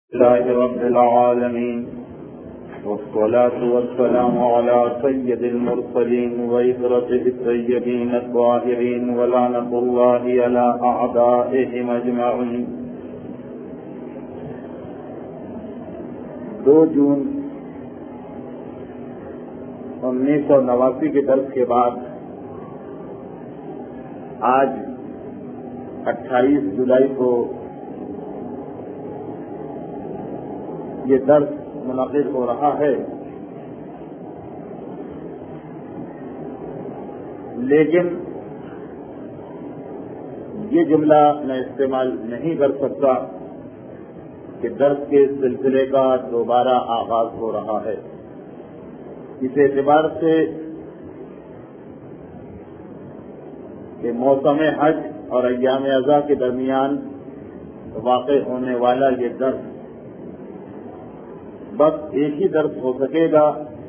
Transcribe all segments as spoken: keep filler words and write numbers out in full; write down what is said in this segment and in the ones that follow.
لله رب العالمين والصلاة والسلام على سيد المرسلين وإخرته الطيبين الطاهرين ولعنة الله على أعدائهم أجمعين. دو جون انیس سو نواسی کے درس کے بعد آج اٹھائیس جولائی کو یہ درس منعقد ہو رہا ہے، لیکن یہ جملہ میں استعمال نہیں کر سکتا کہ درس کے سلسلے کا دوبارہ آغاز ہو رہا ہے. اس اعتبار سے کہ موسم حج اور ایام اضحیٰ کے درمیان واقع ہونے والا یہ درس بس ایک ہی درس ہو سکے گا.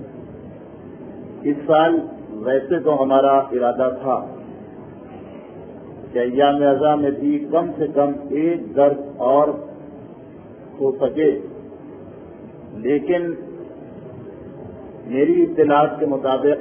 اس سال ویسے تو ہمارا ارادہ تھا کہ ایام اضحیٰ میں بھی کم سے کم ایک درس اور ہو سکے، لیکن میری اطلاعات کے مطابق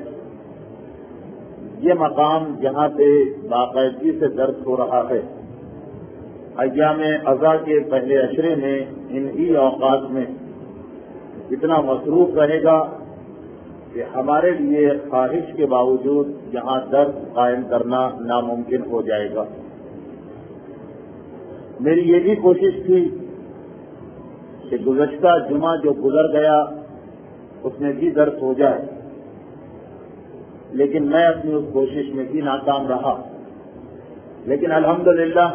یہ مقام جہاں پہ باقاعدگی سے درس ہو رہا ہے، ایام اضحیٰ کے پہلے عشرے میں انہی اوقات میں اتنا مصروف رہے گا کہ ہمارے لیے خواہش کے باوجود یہاں درس قائم کرنا ناممکن ہو جائے گا. میری یہ بھی کوشش تھی کہ گزشتہ جمعہ جو گزر گیا اس میں بھی درس ہو جائے، لیکن میں اپنی اس کوشش میں بھی ناکام رہا. لیکن الحمدللہ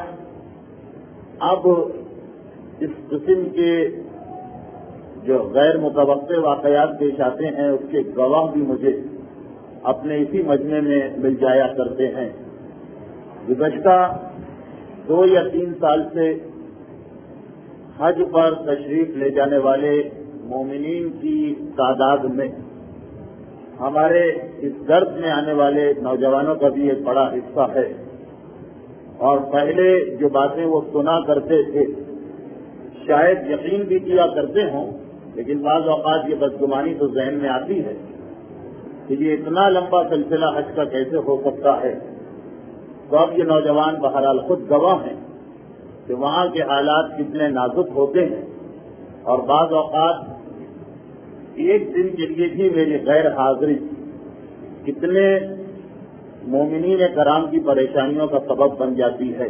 اب اس قسم کے جو غیر متوقع واقعات پیش آتے ہیں اس کے گواہ بھی مجھے اپنے اسی مجمع میں مل جایا کرتے ہیں. گزشتہ دو یا تین سال سے حج پر تشریف لے جانے والے مومنین کی تعداد میں ہمارے اس درس میں آنے والے نوجوانوں کا بھی ایک بڑا حصہ ہے، اور پہلے جو باتیں وہ سنا کرتے تھے شاید یقین بھی کیا کرتے ہوں، لیکن بعض اوقات یہ بدگمانی تو ذہن میں آتی ہے کہ یہ اتنا لمبا سلسلہ حج کا کیسے ہو سکتا ہے. تو اب یہ نوجوان بہرحال خود گواہ ہیں کہ وہاں کے حالات کتنے نازک ہوتے ہیں، اور بعض اوقات ایک دن کے لیے بھی میری غیر حاضری کتنے مومنین کرام کی پریشانیوں کا سبب بن جاتی ہے.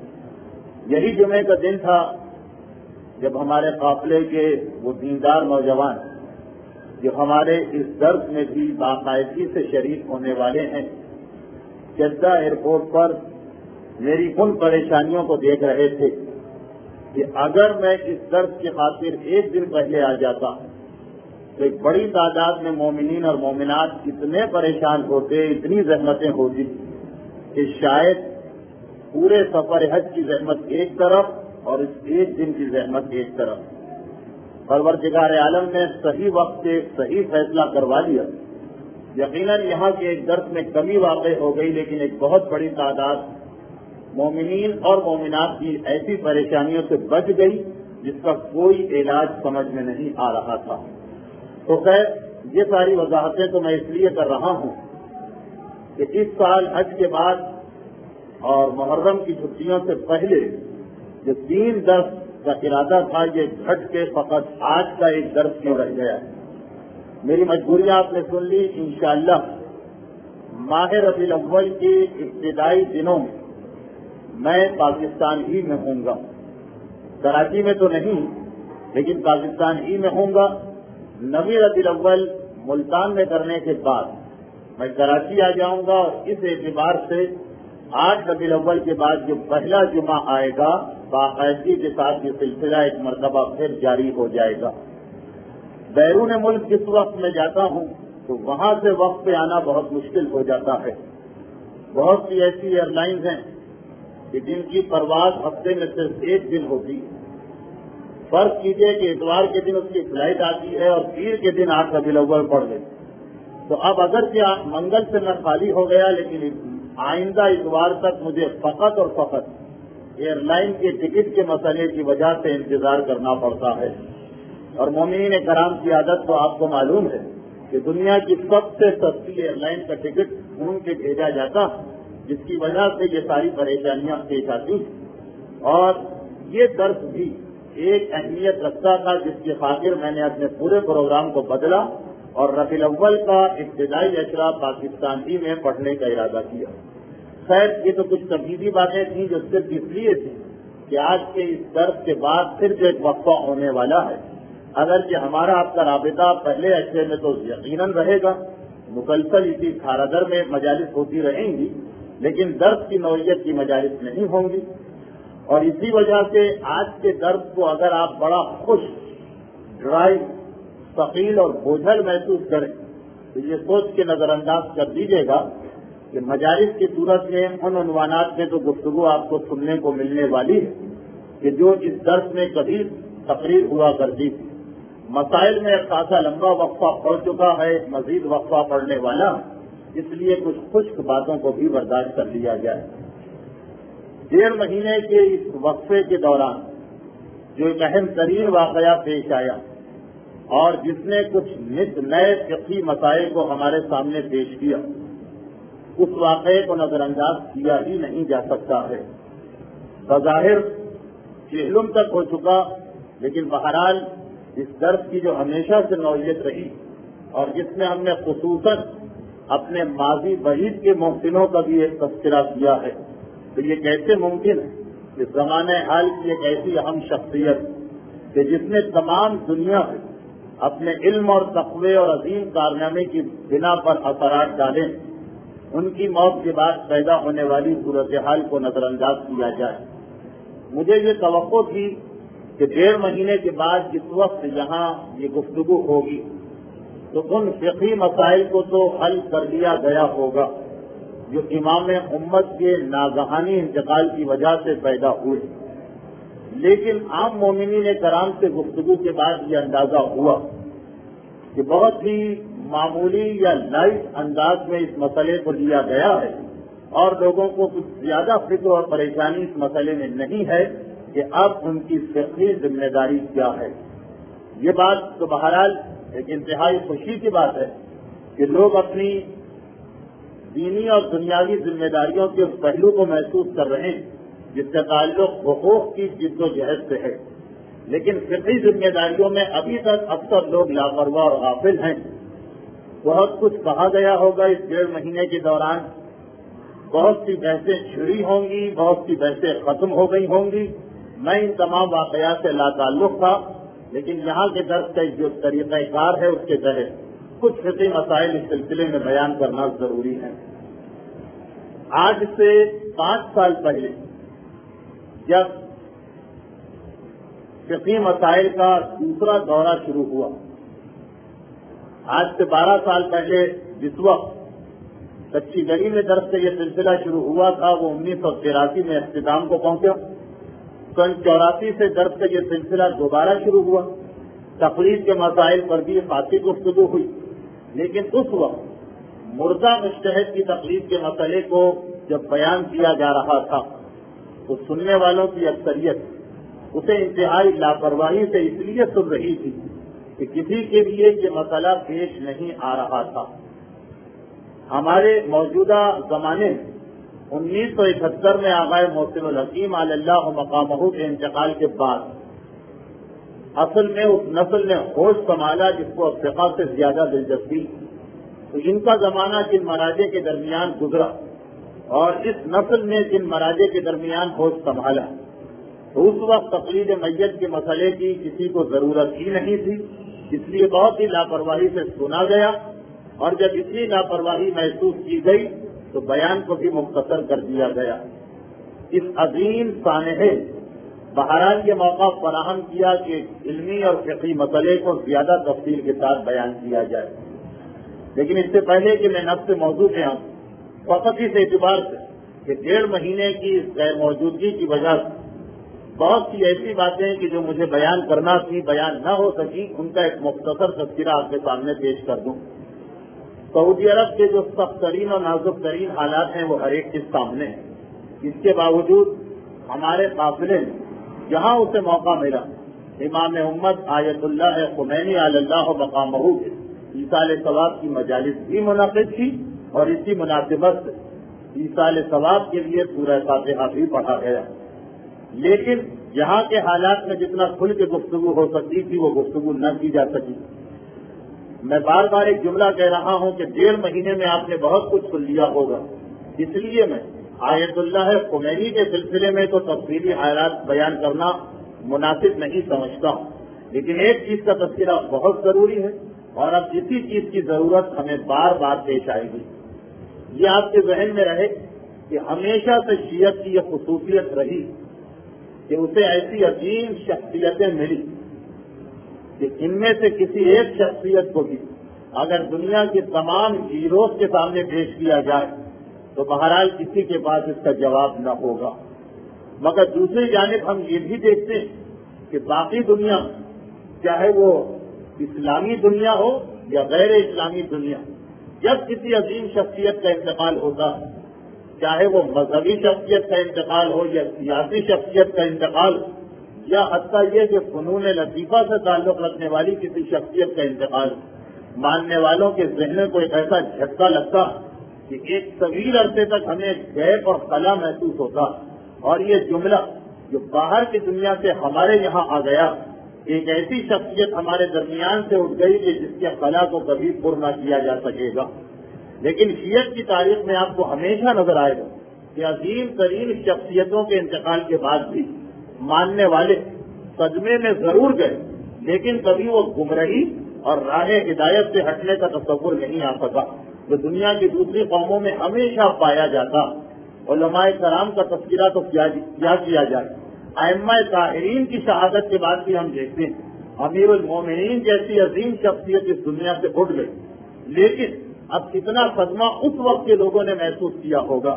یہی جمعے کا دن تھا جب ہمارے قافلے کے وہ دیندار نوجوان جو ہمارے اس درس میں بھی باقاعدگی سے شریک ہونے والے ہیں جدہ ایئرپورٹ پر میری ان پریشانیوں کو دیکھ رہے تھے کہ اگر میں اس درس کی خاطر ایک دن پہلے آ جاتا تو ایک بڑی تعداد میں مومنین اور مومنات اتنے پریشان ہوتے، اتنی زحمتیں ہوتی کہ شاید پورے سفر حج کی زحمت ایک طرف اور اس ایک دن کی زحمت ایک طرف. پروردگار عالم نے صحیح وقت سے صحیح فیصلہ کروا لیا. یقیناً یہاں کے ایک درس میں کمی واقع ہو گئی، لیکن ایک بہت بڑی تعداد مومنین اور مومنات کی ایسی پریشانیوں سے بچ گئی جس کا کوئی علاج سمجھ میں نہیں آ رہا تھا. تو خیر یہ ساری وضاحتیں تو میں اس لیے کر رہا ہوں کہ اس سال حج کے بعد اور محرم کی چھٹیوں سے پہلے جو تین درس کا ارادہ تھا یہ گھٹ کے فقط آج کا ایک درس کیوں رہ گیا ہے. میری مجبوریاں آپ نے سن لی. انشاءاللہ ماہ ربیع الاول کے ابتدائی دنوں میں میں پاکستان ہی میں ہوں گا، کراچی میں تو نہیں لیکن پاکستان ہی میں ہوں گا. نویں ربیع الاول ملتان میں کرنے کے بعد میں کراچی آ جاؤں گا، اور اس اعتبار سے آٹھ ربیع الاول کے بعد جو پہلا جمعہ آئے گا باقاعدگی کے ساتھ یہ سلسلہ ایک مرتبہ پھر جاری ہو جائے گا. بیرون ملک جس وقت میں جاتا ہوں تو وہاں سے وقت پہ آنا بہت مشکل ہو جاتا ہے. بہت سی ایسی ایئر لائنز ہیں کہ جن کی پرواز ہفتے میں صرف ایک دن ہوتی. فرض کیجیے کہ اتوار کے دن اس کی فلائٹ آتی ہے اور پیر کے دن آٹھ ربیع الاول پڑ گئی، تو اب اگر کیا منگل سے میں خالی ہو گیا، لیکن آئندہ اتوار تک مجھے فقط اور فقط ایئر لائن کے ٹکٹ کے مسئلے کی وجہ سے انتظار کرنا پڑتا ہے، اور مومنین کرام کی عادت تو آپ کو معلوم ہے کہ دنیا کی سب سے سستی ایئر لائن کا ٹکٹ ڈھونڈ کے بھیجا جاتا، جس کی وجہ سے یہ ساری پریشانیاں پیش آتی ہیں۔ اور یہ درس بھی ایک اہمیت رکھتا تھا جس کی خاطر میں نے اپنے پورے پروگرام کو بدلا اور ربیع الاول کا ابتدائی اشرا پاکستان ہی میں پڑھنے کا ارادہ کیا۔ خیر یہ تو کچھ تمہیدی باتیں تھیں جو صرف اس لیے تھیں کہ آج کے اس درس کے بعد صرف ایک وقفہ ہونے والا ہے، اگرچہ ہمارا آپ کا رابطہ پہلے اشرے میں تو یقیناً رہے گا، مسلسل اسی کھارادر میں مجالس ہوتی رہیں گی، لیکن درس کی نوعیت کی مجالس نہیں ہوں گی، اور اسی وجہ سے آج کے درس کو اگر آپ بڑا خوش، ڈرائی، ثقیل اور بوجھل محسوس کریں تو یہ سوچ کے نظر انداز کر دیجیے گا کہ مجالس کی صورت میں ان عنوانات میں تو گفتگو آپ کو سننے کو ملنے والی ہے کہ جو اس درس میں کبھی تقریر ہوا کرتی تھی۔ مسائل میں خاصا لمبا وقفہ پڑ چکا ہے، مزید وقفہ پڑنے والا، اس لیے کچھ خشک باتوں کو بھی برداشت کر لیا جائے۔ ڈیڑھ مہینے کے اس وقفے کے دوران جو ایک اہم ترین واقعہ پیش آیا اور جس نے کچھ نت نئے فقہی مسائل کو ہمارے سامنے پیش کیا، اس واقعے کو نظر انداز کیا ہی نہیں جا سکتا ہے۔ بظاہر چہلم تک ہو چکا، لیکن بہرحال اس درس کی جو ہمیشہ سے نوعیت رہی اور جس میں ہم نے خصوصاً اپنے ماضی بعید کے محسنوں کا بھی ایک تذکرہ کیا ہے، تو یہ کیسے ممکن ہے کہ زمانہ حال کی ایک ایسی اہم شخصیت کہ جس نے تمام دنیا میں اپنے علم اور تقوی اور عظیم کارنامے کی بنا پر اثرات ڈالیں، ان کی موت کے بعد پیدا ہونے والی صورتحال کو نظر انداز کیا جائے۔ مجھے یہ توقع تھی کہ ڈیڑھ مہینے کے بعد جس وقت یہاں یہ گفتگو ہوگی تو ان فقہی مسائل کو تو حل کر لیا گیا ہوگا جو امام امت کے ناگہانی انتقال کی وجہ سے پیدا ہوئے، لیکن عام مومنین کرام سے گفتگو کے بعد یہ اندازہ ہوا کہ بہت ہی معمولی یا لائٹ انداز میں اس مسئلے کو لیا گیا ہے اور لوگوں کو کچھ زیادہ فکر اور پریشانی اس مسئلے میں نہیں ہے کہ اب ان کی فقہی ذمہ داری کیا ہے۔ یہ بات تو بہرحال ایک انتہائی خوشی کی بات ہے کہ لوگ اپنی دینی اور دنیاوی ذمہ داریوں کے اس پہلو کو محسوس کر رہے ہیں جس سے تعلق حقوق کی جد و جہد سے ہے، لیکن فقہی ذمہ داریوں میں ابھی تک اکثر لوگ لاپرواہ اور غافل ہیں۔ بہت کچھ کہا گیا ہوگا اس ڈیڑھ مہینے کے دوران، بہت سی بحثیں چھڑی ہوں گی، بہت سی بحثیں ختم ہو گئی ہوں گی۔ میں ان تمام واقعات سے لا تعلق تھا، لیکن یہاں کے درس کا جو طریقہ کار ہے اس کے تحت کچھ فقہی مسائل اس سلسلے میں بیان کرنا ضروری ہے۔ آج سے پانچ سال پہلے جب فقہی مسائل کا دوسرا دورہ شروع ہوا، آج سے بارہ سال پہلے جس وقت کچی گلی میں درس سے یہ سلسلہ شروع ہوا تھا وہ انیس سو تراسی میں اختتام کو پہنچا۔ سن چوراسی سے درس کا یہ سلسلہ دوبارہ شروع ہوا، تقریر کے مسائل پر بھی خاصی گفتگو ہوئی، لیکن اس وقت مردہ مجتہد کی تقریر کے مسئلے کو جب بیان کیا جا رہا تھا تو سننے والوں کی اکثریت اسے انتہائی لاپرواہی سے اس لیے سن رہی تھی کہ کسی کے لیے یہ مسئلہ پیش نہیں آ رہا تھا۔ ہمارے موجودہ زمانے میں انیس سو اکہتر میں آغا محسن الحکیم علی اللہ مقامہ کے انتقال کے بعد اصل میں اس نسل نے ہوش سنبھالا جس کو اب فقہ سے زیادہ دلچسپی، تو ان کا زمانہ جن مراجع کے درمیان گزرا اور اس نسل نے جن مراجع کے درمیان ہوش سنبھالا تو اس وقت تقلید میت کے مسئلے کی کسی کو ضرورت ہی نہیں تھی، اس لیے بہت ہی لاپرواہی سے سنا گیا، اور جب اتنی لاپرواہی محسوس کی گئی تو بیان کو بھی مختصر کر دیا گیا۔ اس عظیم سانحے بہرحال یہ موقع فراہم کیا کہ علمی اور فقہی مسئلے کو زیادہ تفصیل کے ساتھ بیان کیا جائے، لیکن اس سے پہلے کہ میں نفس موضوع پہ آؤں، فقط اس اعتبار سے کہ ڈیڑھ مہینے کی غیر موجودگی کی وجہ سے بہت سی ایسی باتیں کہ جو مجھے بیان کرنا تھی بیان نہ ہو سکی، ان کا ایک مختصر تذکرہ آپ کے سامنے پیش کر دوں۔ سعودی عرب کے جو سخت ترین اور نازک ترین حالات ہیں وہ ہر ایک کے سامنے ہیں، اس کے باوجود ہمارے قافلے میں جہاں اسے موقع ملا امام امت آیت اللہ خمینی علی اللہ مقامہ کے ایصال ثواب کی مجالس بھی منعقد کی، اور اسی مناسبت سے ایصال ثواب کے لیے سورہ فاتحہ بھی پڑھا گیا، لیکن یہاں کے حالات میں جتنا کھل کے گفتگو ہو سکتی تھی وہ گفتگو نہ کی جا سکی۔ میں بار بار ایک جملہ کہہ رہا ہوں کہ ڈیڑھ مہینے میں آپ نے بہت کچھ سن لیا ہوگا، اس لیے میں آیت اللہ خمینی کے سلسلے میں تو تفصیلی حالات بیان کرنا مناسب نہیں سمجھتا، لیکن ایک چیز کا تذکرہ بہت ضروری ہے، اور اب اسی چیز کی ضرورت ہمیں بار بار پیش آئے گی۔ یہ آپ کے ذہن میں رہے کہ ہمیشہ سے شیعت کی یہ خصوصیت رہی کہ اسے ایسی عظیم شخصیتیں ملی کہ ان میں سے کسی ایک شخصیت کو بھی اگر دنیا کے تمام ہیروز کے سامنے پیش کیا جائے تو بہرحال کسی کے پاس اس کا جواب نہ ہوگا، مگر دوسری جانب ہم یہ بھی دیکھتے ہیں کہ باقی دنیا چاہے وہ اسلامی دنیا ہو یا غیر اسلامی دنیا، جب کسی عظیم شخصیت کا انتقال ہوتا ہے، چاہے وہ مذہبی شخصیت کا انتقال ہو یا سیاسی شخصیت کا انتقال ہو یا حتیٰ یہ کہ فنون لطیفہ سے تعلق رکھنے والی کسی شخصیت کا انتقال ہو، ماننے والوں کے ذہن کو ایک ایسا جھٹکا لگتا کہ ایک طویل عرصے تک ہمیں غیب اور خلا محسوس ہوتا، اور یہ جملہ جو باہر کی دنیا سے ہمارے یہاں آ گیا، ایک ایسی شخصیت ہمارے درمیان سے اٹھ گئی کہ جس کے خلا کو کبھی پر نہ کیا جا سکے گا۔ لیکن شیعت کی تاریخ میں آپ کو ہمیشہ نظر آئے گا کہ عظیم ترین شخصیتوں کے انتقال کے بعد بھی ماننے والے صدمے میں ضرور گئے، لیکن کبھی وہ گمراہی اور راہ ہدایت سے ہٹنے کا تصور نہیں آ سکا جو دنیا کی دوسری قوموں میں ہمیشہ پایا جاتا۔ علماء کرام کا تذکرہ تو کیا کیا جائے، ائمہ طاہرین کی شہادت کے بعد بھی ہم دیکھتے ہیں امیر المومنین جیسی عظیم شخصیت اس دنیا سے اٹھ گئی، لیکن اب کتنا صدمہ اس وقت کے لوگوں نے محسوس کیا ہوگا۔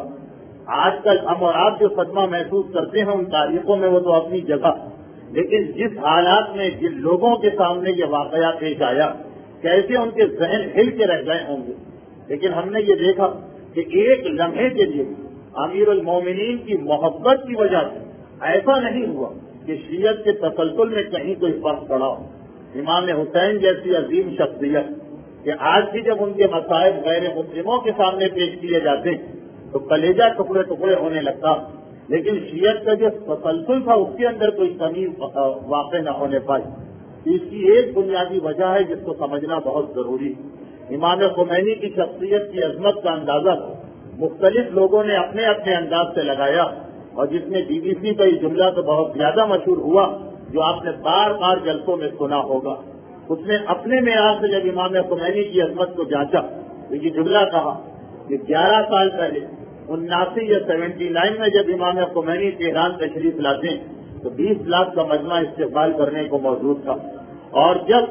آج کل ہم اور آپ جو صدمہ محسوس کرتے ہیں ان تاریخوں میں وہ تو اپنی جگہ، لیکن جس حالات میں جن لوگوں کے سامنے یہ واقعہ پیش آیا کیسے ان کے ذہن ہل کے رہ گئے ہوں گے۔ لیکن ہم نے یہ دیکھا کہ ایک لمحے کے لیے امیر المومنین کی محبت کی وجہ سے ایسا نہیں ہوا کہ شیعت کے تسلسل میں کہیں کوئی فرق پڑا ہو۔ امام حسین جیسی عظیم شخصیت کہ آج بھی جب ان کے مسائل غیر مسلموں کے سامنے پیش کیے جاتے ہیں تو کلیجہ ٹکڑے ٹکڑے ہونے لگتا، لیکن شیعت کا جو تسلسل تھا اس کے اندر کوئی کمی واقع نہ ہونے پائی۔ اس کی ایک بنیادی وجہ ہے جس کو سمجھنا بہت ضروری۔ امام خمینی کی شخصیت کی عظمت کا اندازہ مختلف لوگوں نے اپنے اپنے انداز سے لگایا، اور جس میں بی بی سی کا یہ جملہ تو بہت زیادہ مشہور ہوا جو آپ نے بار بار جلسوں میں سنا ہوگا۔ اس نے اپنے معیار سے جب امام خمینی کی عظمت کو جانچا تو یہ جملہ کہا کہ گیارہ سال پہلے اناسی یا سیونٹی نائن میں جب امام خمینی تہران تشریف لاتے ہیں تو بیس لاکھ کا مجمع استقبال کرنے کو موجود تھا، اور جب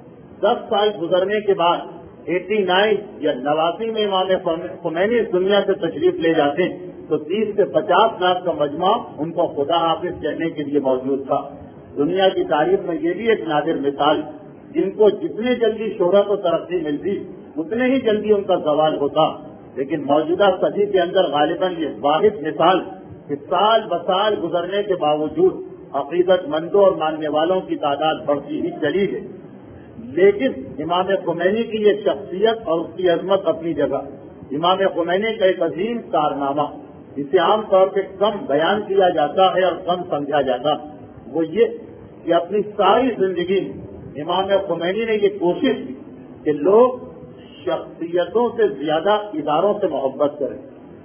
دس سال گزرنے کے بعد ایٹی نائن یا نواسی میں امام خمینی اس دنیا سے تشریف لے جاتے ہیں تو تیس سے پچاس لاکھ کا مجمع ان کو خدا حافظ کہنے کے لیے موجود تھا۔ دنیا کی تاریخ میں یہ بھی ایک نادر مثال، جن کو جتنے جلدی شہرت و ترقی ملتی اتنے ہی جلدی ان کا زوال ہوتا، لیکن موجودہ صدی کے اندر غالباً یہ واحد مثال کہ سال بسال گزرنے کے باوجود عقیدت مندوں اور ماننے والوں کی تعداد بڑھتی ہی چلی گئی۔ لیکن امام خمینی کی یہ شخصیت اور اس کی عظمت اپنی جگہ، امام خمینی کا ایک عظیم کارنامہ جسے عام طور پہ کم بیان کیا جاتا ہے اور کم سمجھا جاتا، وہ یہ کہ اپنی ساری زندگی میں امام خمینی نے یہ کوشش کی کہ لوگ شخصیتوں سے زیادہ اداروں سے محبت کریں،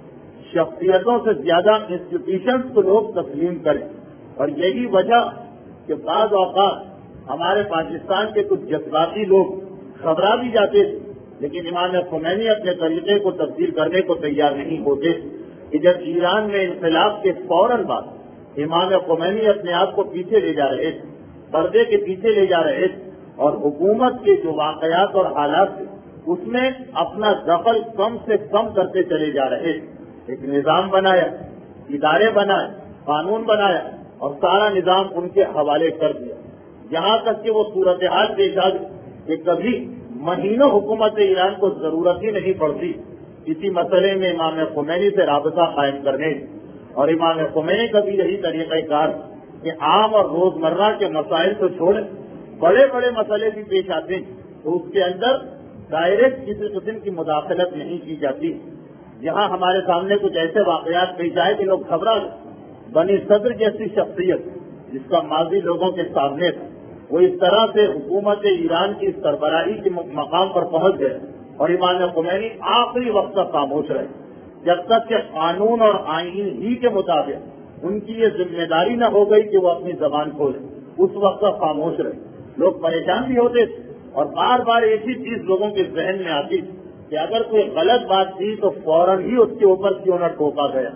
شخصیتوں سے زیادہ انسٹیٹیوشنز کو لوگ تسلیم کریں، اور یہی وجہ کہ بعض اوقات ہمارے پاکستان کے کچھ جذباتی لوگ گھبرا بھی جاتے تھے، لیکن امام خمینی اپنے طریقے کو تبدیل کرنے کو تیار نہیں ہوتے کہ جب ایران میں انقلاب کے فوراً بعد امام خمینی اپنے آپ کو پیچھے لے جا رہے تھے، پردے کے پیچھے لے جا رہے تھے، اور حکومت کے جو واقعات اور حالات تھے اس میں اپنا دخل کم سے کم کرتے چلے جا رہے تھے۔ ایک نظام بنایا، ادارے بنائے، قانون بنایا، اور سارا نظام ان کے حوالے کر دیا، یہاں تک کہ وہ صورتحال پیش آ گئی کہ کبھی مہینوں حکومت ایران کو ضرورت ہی نہیں پڑتی کسی مسئلے میں امام خمینی سے رابطہ قائم کرنے، اور امام خمینی کا بھی یہی طریقہ کار کہ عام اور روزمرہ کے مسائل تو چھوڑیں، بڑے بڑے مسئلے بھی پیش آتے ہیں تو اس کے اندر ڈائریکٹ کسی قسم کی مداخلت نہیں کی جاتی. یہاں ہمارے سامنے کچھ ایسے واقعات پیش آئے کہ لوگ گھبرا گئے. بنی صدر جیسی شخصیت جس کا ماضی لوگوں کے سامنے تھا، وہ اس طرح سے حکومت ایران کی سربراہی کے مقام پر پہنچ گئے اور امام خمینی آخری وقت تک خاموش رہے جب تک کہ قانون اور آئین ہی کے مطابق ان کی یہ ذمہ داری نہ ہو گئی کہ وہ اپنی زبان کھولیں. اس وقت تک خاموش رہے. لوگ پریشان بھی ہوتے تھے اور بار بار ایک ہی چیز لوگوں کے ذہن میں آتی کہ اگر کوئی غلط بات تھی تو فوراً ہی اس کے اوپر کیوں نہ ٹوکا گیا.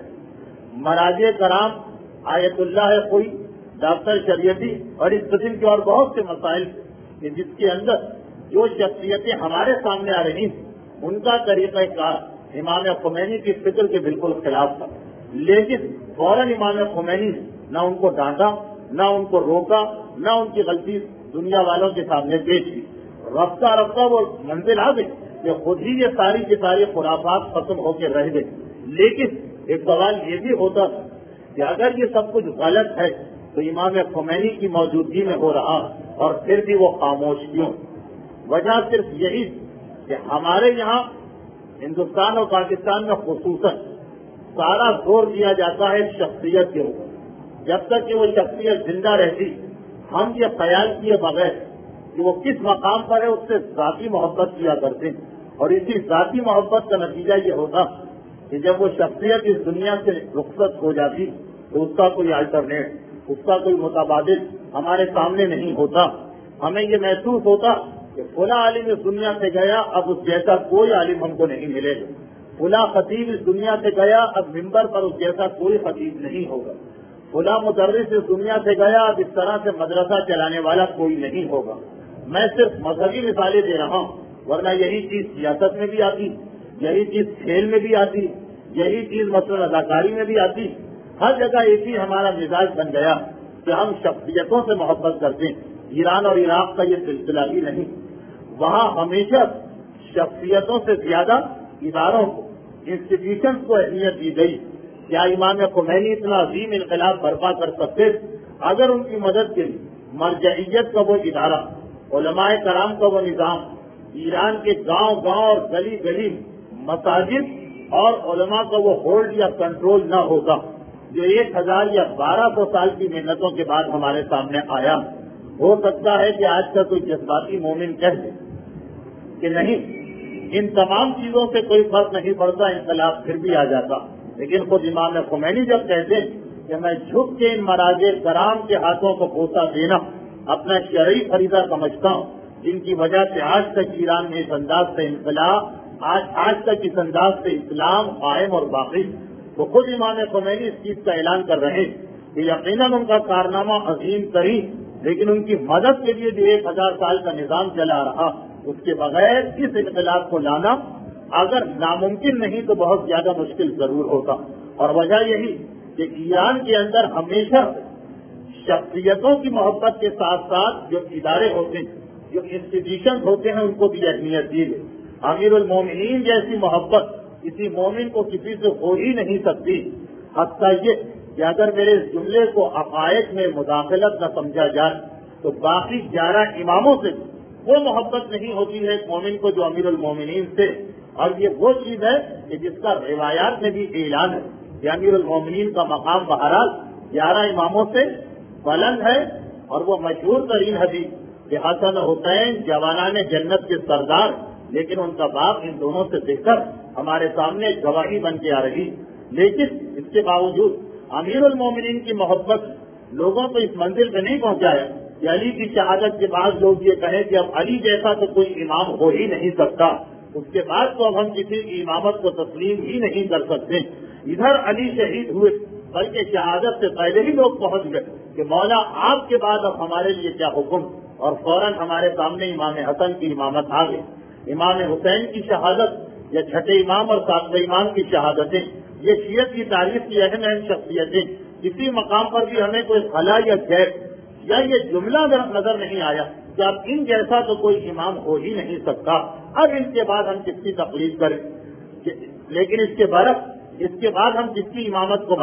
مراجع کرام، آیت اللہ ہے کوئی، ڈاکٹر شریعتی اور اس قسم کے اور بہت سے مسائل کہ جس کے اندر جو شخصیتیں ہمارے سامنے آ رہی ہیں ان کا طریقہ کار امام خمینی کی فکر کے بالکل خلاف تھا. لیکن فوراً امام خمینی نے نہ ان کو ڈانٹا، نہ ان کو روکا، نہ ان کی غلطی دنیا والوں کے سامنے پیش کی. رفتہ رفتہ وہ منزل آ گئی کہ خود ہی یہ ساری کی ساری خرافات ختم ہو کے رہ گئے. لیکن ایک سوال یہ بھی ہوتا کہ اگر یہ سب کچھ غلط ہے تو امام خمینی کی موجودگی میں ہو رہا اور پھر بھی وہ خاموش کیوں؟ وجہ صرف یہی کہ ہمارے یہاں ہندوستان اور پاکستان میں خصوصاً سارا زور دیا جاتا ہے شخصیت کے اوپر. جب تک کہ وہ شخصیت زندہ رہتی ہم یہ خیال کیے بغیر کہ وہ کس مقام پر ہے اس سے ذاتی محبت کیا کرتے ہیں، اور اسی ذاتی محبت کا نتیجہ یہ ہوتا کہ جب وہ شخصیت اس دنیا سے رخصت ہو جاتی تو اس کا کوئی الٹرنیٹ، اس کا کوئی متبادل ہمارے سامنے نہیں ہوتا. ہمیں یہ محسوس ہوتا کہ فلاں عالم اس دنیا سے گیا، اب اس جیسا کوئی عالم ہم کو نہیں ملے گا. فلاں خطیب اس دنیا سے گیا، اب ممبر پر اس جیسا کوئی خطیب نہیں ہوگا. فلاں مدرس اس دنیا سے گیا، اب اس طرح سے مدرسہ چلانے والا کوئی نہیں ہوگا. میں صرف مذہبی مثالیں دے رہا ہوں، ورنہ یہی چیز سیاست میں بھی آتی، یہی چیز کھیل میں بھی آتی، یہی چیز مثلا اداکاری میں بھی آتی. ہر جگہ ایک ہی ہمارا مزاج بن گیا کہ ہم شخصیتوں سے محبت کرتے ہیں. ایران اور عراق کا یہ سلسلہ ہی نہیں. وہاں ہمیشہ شخصیتوں سے زیادہ اداروں کو، انسٹیٹیوشنز کو اہمیت دی گئی. کیا امام خمینی اتنا عظیم انقلاب برپا کر سکتے اگر ان کی مدد کے لیے مرجعیت کا وہ ادارہ، علماء کرام کا وہ نظام، ایران کے گاؤں گاؤں اور گلی گلی مساجد اور علماء کا وہ ہولڈ یا کنٹرول نہ ہوتا جو ایک ہزار یا بارہ سو سال کی محنتوں کے بعد ہمارے سامنے آیا. ہو سکتا ہے کہ آج کا کوئی جذباتی مومن کہہ دے کہ نہیں، ان تمام چیزوں سے کوئی فرق نہیں پڑتا، انقلاب پھر بھی آ جاتا. لیکن خود امام خمینی جب کہتے کہ میں جھک کے ان مراجع کرام کے ہاتھوں کو بوسہ دینا اپنا شرعی فریضہ سمجھتا ہوں، جن کی وجہ سے آج تک ایران میں اس انداز سے انقلاب، آج آج تک اس انداز سے اسلام قائم اور باقی، تو خود امام خمینی اس چیز کا اعلان کر رہے کہ یقیناً ان کا کارنامہ عظیم ترین، لیکن ان کی مدد کے لیے جو ایک ہزار سال کا نظام چلا رہا اس کے بغیر اس انقلاب کو لانا اگر ناممکن نہیں تو بہت زیادہ مشکل ضرور ہوتا. اور وجہ یہی کہ ایران کے اندر ہمیشہ شخصیتوں کی محبت کے ساتھ ساتھ جو ادارے ہوتے ہیں، جو انسٹیٹیوشن ہوتے ہیں، ان کو بھی اہمیت دی گئی. امیر المومنین جیسی محبت کسی مومن کو کسی سے ہو ہی نہیں سکتی. حتیٰ یہ کہ اگر میرے اس جملے کو عقائد میں مداخلت نہ سمجھا جائے تو باقی گیارہ اماموں سے وہ محبت نہیں ہوتی ہے ایک مومن کو جو امیر المومنین سے. اور یہ وہ چیز ہے کہ جس کا روایات میں بھی اعلان ہے کہ امیر المومنین کا مقام بہرحال گیارہ اماموں سے بلند ہے. اور وہ مشہور ترین حدیث کہ حسن حسین جوانان جنت کے سردار، لیکن ان کا باپ ان دونوں سے دیکھ کر ہمارے سامنے گواہی بن کے آ رہی. لیکن اس کے باوجود امیر المومنین کی محبت لوگوں کو اس منزل پہ نہیں پہنچایا کہ علی کی شہادت کے بعد لوگ یہ کہیں کہ اب علی جیسا تو کوئی امام ہو ہی نہیں سکتا، اس کے بعد تو اب ہم کسی کی امامت کو تسلیم ہی نہیں کر سکتے. ادھر علی شہید ہوئے بلکہ شہادت سے پہلے ہی لوگ پہنچ گئے کہ مولا آپ کے بعد اب ہمارے لیے کیا حکم، اور فوراً ہمارے سامنے امام حسن کی امامت آ گئی. امام حسین کی شہادت یا چھٹے امام اور ساتویں امام کی شہادتیں یہ شیعت کی تاریخ کی اہم اہم شخصیتیں. کسی مقام پر بھی ہمیں کوئی خلا یا گیپ یا یہ جملہ نظر نہیں آیا کہ اب ان جیسا تو کوئی امام ہو ہی نہیں سکتا، اب ان کے بعد ہم کس کی تقلید کریں. لیکن اس کے برعکس اس کے بعد ہم جس کی امامت کو مانیں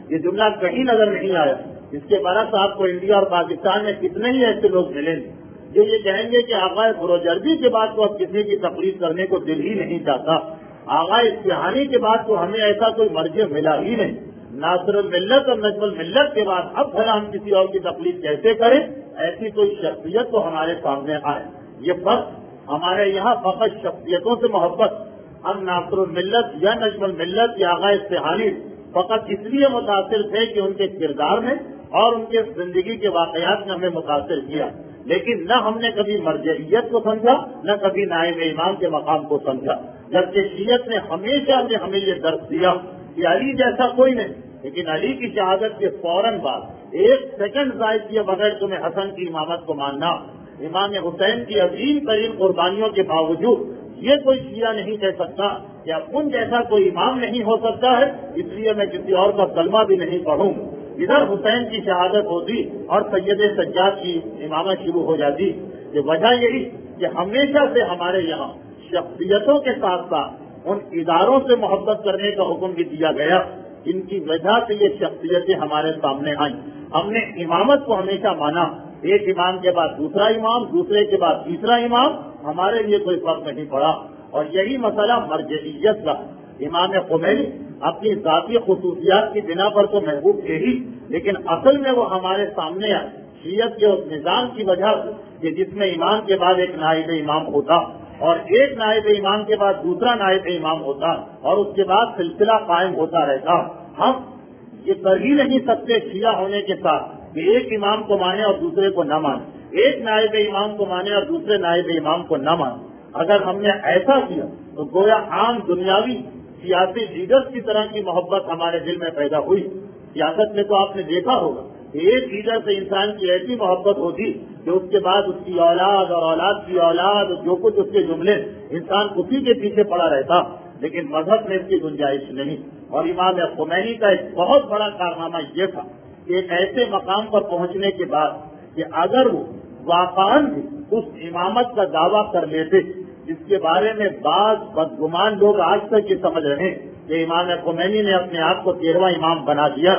یہ جملہ کہیں نظر نہیں آیا. اس کے برعکس آپ کو انڈیا اور پاکستان میں کتنے ہی ایسے لوگ ملیں گے جو یہ کہیں گے کہ آغا فروجردی کے بعد تو اب کسی کی تقلید کرنے کو دل ہی نہیں چاہتا. آغا اصفہانی کے بعد تو ہمیں ایسا کوئی مرجع ملا ہی نہیں. ناصر الملت اور نجم الملت کے بعد اب بھلا ہم کسی اور کی تقلید کیسے کریں؟ ایسی کوئی شخصیت تو ہمارے سامنے آئے. یہ فرق ہمارے یہاں فقط شخصیتوں سے محبت. ہم ناصر الملت یا نجم الملت یا آغا اصفہانی فقط اس لیے متاثر تھے کہ ان کے کردار میں اور ان کے زندگی کے واقعات نے ہمیں متاثر کیا، لیکن نہ ہم نے کبھی مرجعیت کو سمجھا نہ کبھی نائب امام کے مقام کو سمجھا. جبکہ شیعت نے ہمیشہ نے ہمیں یہ درس دیا کہ علی جیسا کوئی نہیں، لیکن علی کی شہادت کے فوراً بعد ایک سیکنڈ ضائع کیے بغیر تمہیں حسن کی امامت کو ماننا، امام حسین کی عظیم ترین قربانیوں کے باوجود یہ کوئی شیعہ نہیں کہہ سکتا کہ ان جیسا کوئی امام نہیں ہو سکتا ہے، اس لیے میں کسی اور کا کلمہ بھی نہیں پڑھوں. ادھر حسین کی شہادت ہوتی اور سید سجاد کی امامت شروع ہو جاتی. کہ وجہ یہی کہ ہمیشہ سے ہمارے یہاں شخصیتوں کے ساتھ ساتھ ان اداروں سے محبت کرنے کا حکم بھی دیا گیا جن کی وجہ سے یہ شخصیتیں ہمارے سامنے آئیں. ہم نے امامت کو ہمیشہ مانا، ایک امام کے بعد دوسرا امام، دوسرے کے بعد تیسرا امام، ہمارے لیے کوئی فرق نہیں پڑا. اور یہی مسئلہ مرجعیت کا. امام خمینی اپنی ذاتی خصوصیات کی بنا پر تو محبوب تھے ہی، لیکن اصل میں وہ ہمارے سامنے آئے شیعت کے اس نظام کی وجہ سے کہ جس میں امام کے بعد ایک نائب امام ہوتا اور ایک نائب امام کے بعد دوسرا نائب امام ہوتا اور اس کے بعد سلسلہ قائم ہوتا رہتا. ہم یہ کر ہی نہیں سکتے شیعہ ہونے کے ساتھ کہ ایک امام کو مانے اور دوسرے کو نہ مانے، ایک نائب امام کو مانے اور دوسرے نائب امام کو نہ مانے. اگر ہم نے ایسا کیا تو گویا عام دنیاوی سیاسی لیڈرز کی طرح کی محبت ہمارے دل میں پیدا ہوئی. سیاست میں تو آپ نے دیکھا ہوگا کہ ایک لیڈر سے انسان کی ایسی محبت ہوتی کہ اس کے بعد اس کی اولاد اور اولاد کی اولاد جو کچھ اس کے جملے انسان اسی کے پیچھے پڑا رہتا. لیکن مذہب میں اس کی گنجائش نہیں. اور امام خمینی کا ایک بہت بڑا کارنامہ یہ تھا کہ ایک ایسے مقام پر پہنچنے کے بعد کہ اگر وہ واقعاً اس امامت کا دعویٰ کر لیتے جس کے بارے میں بعض بدگمان لوگ آج تک یہ سمجھ رہے ہیں کہ امام خمینی نے اپنے آپ کو تیرواں امام بنا دیا،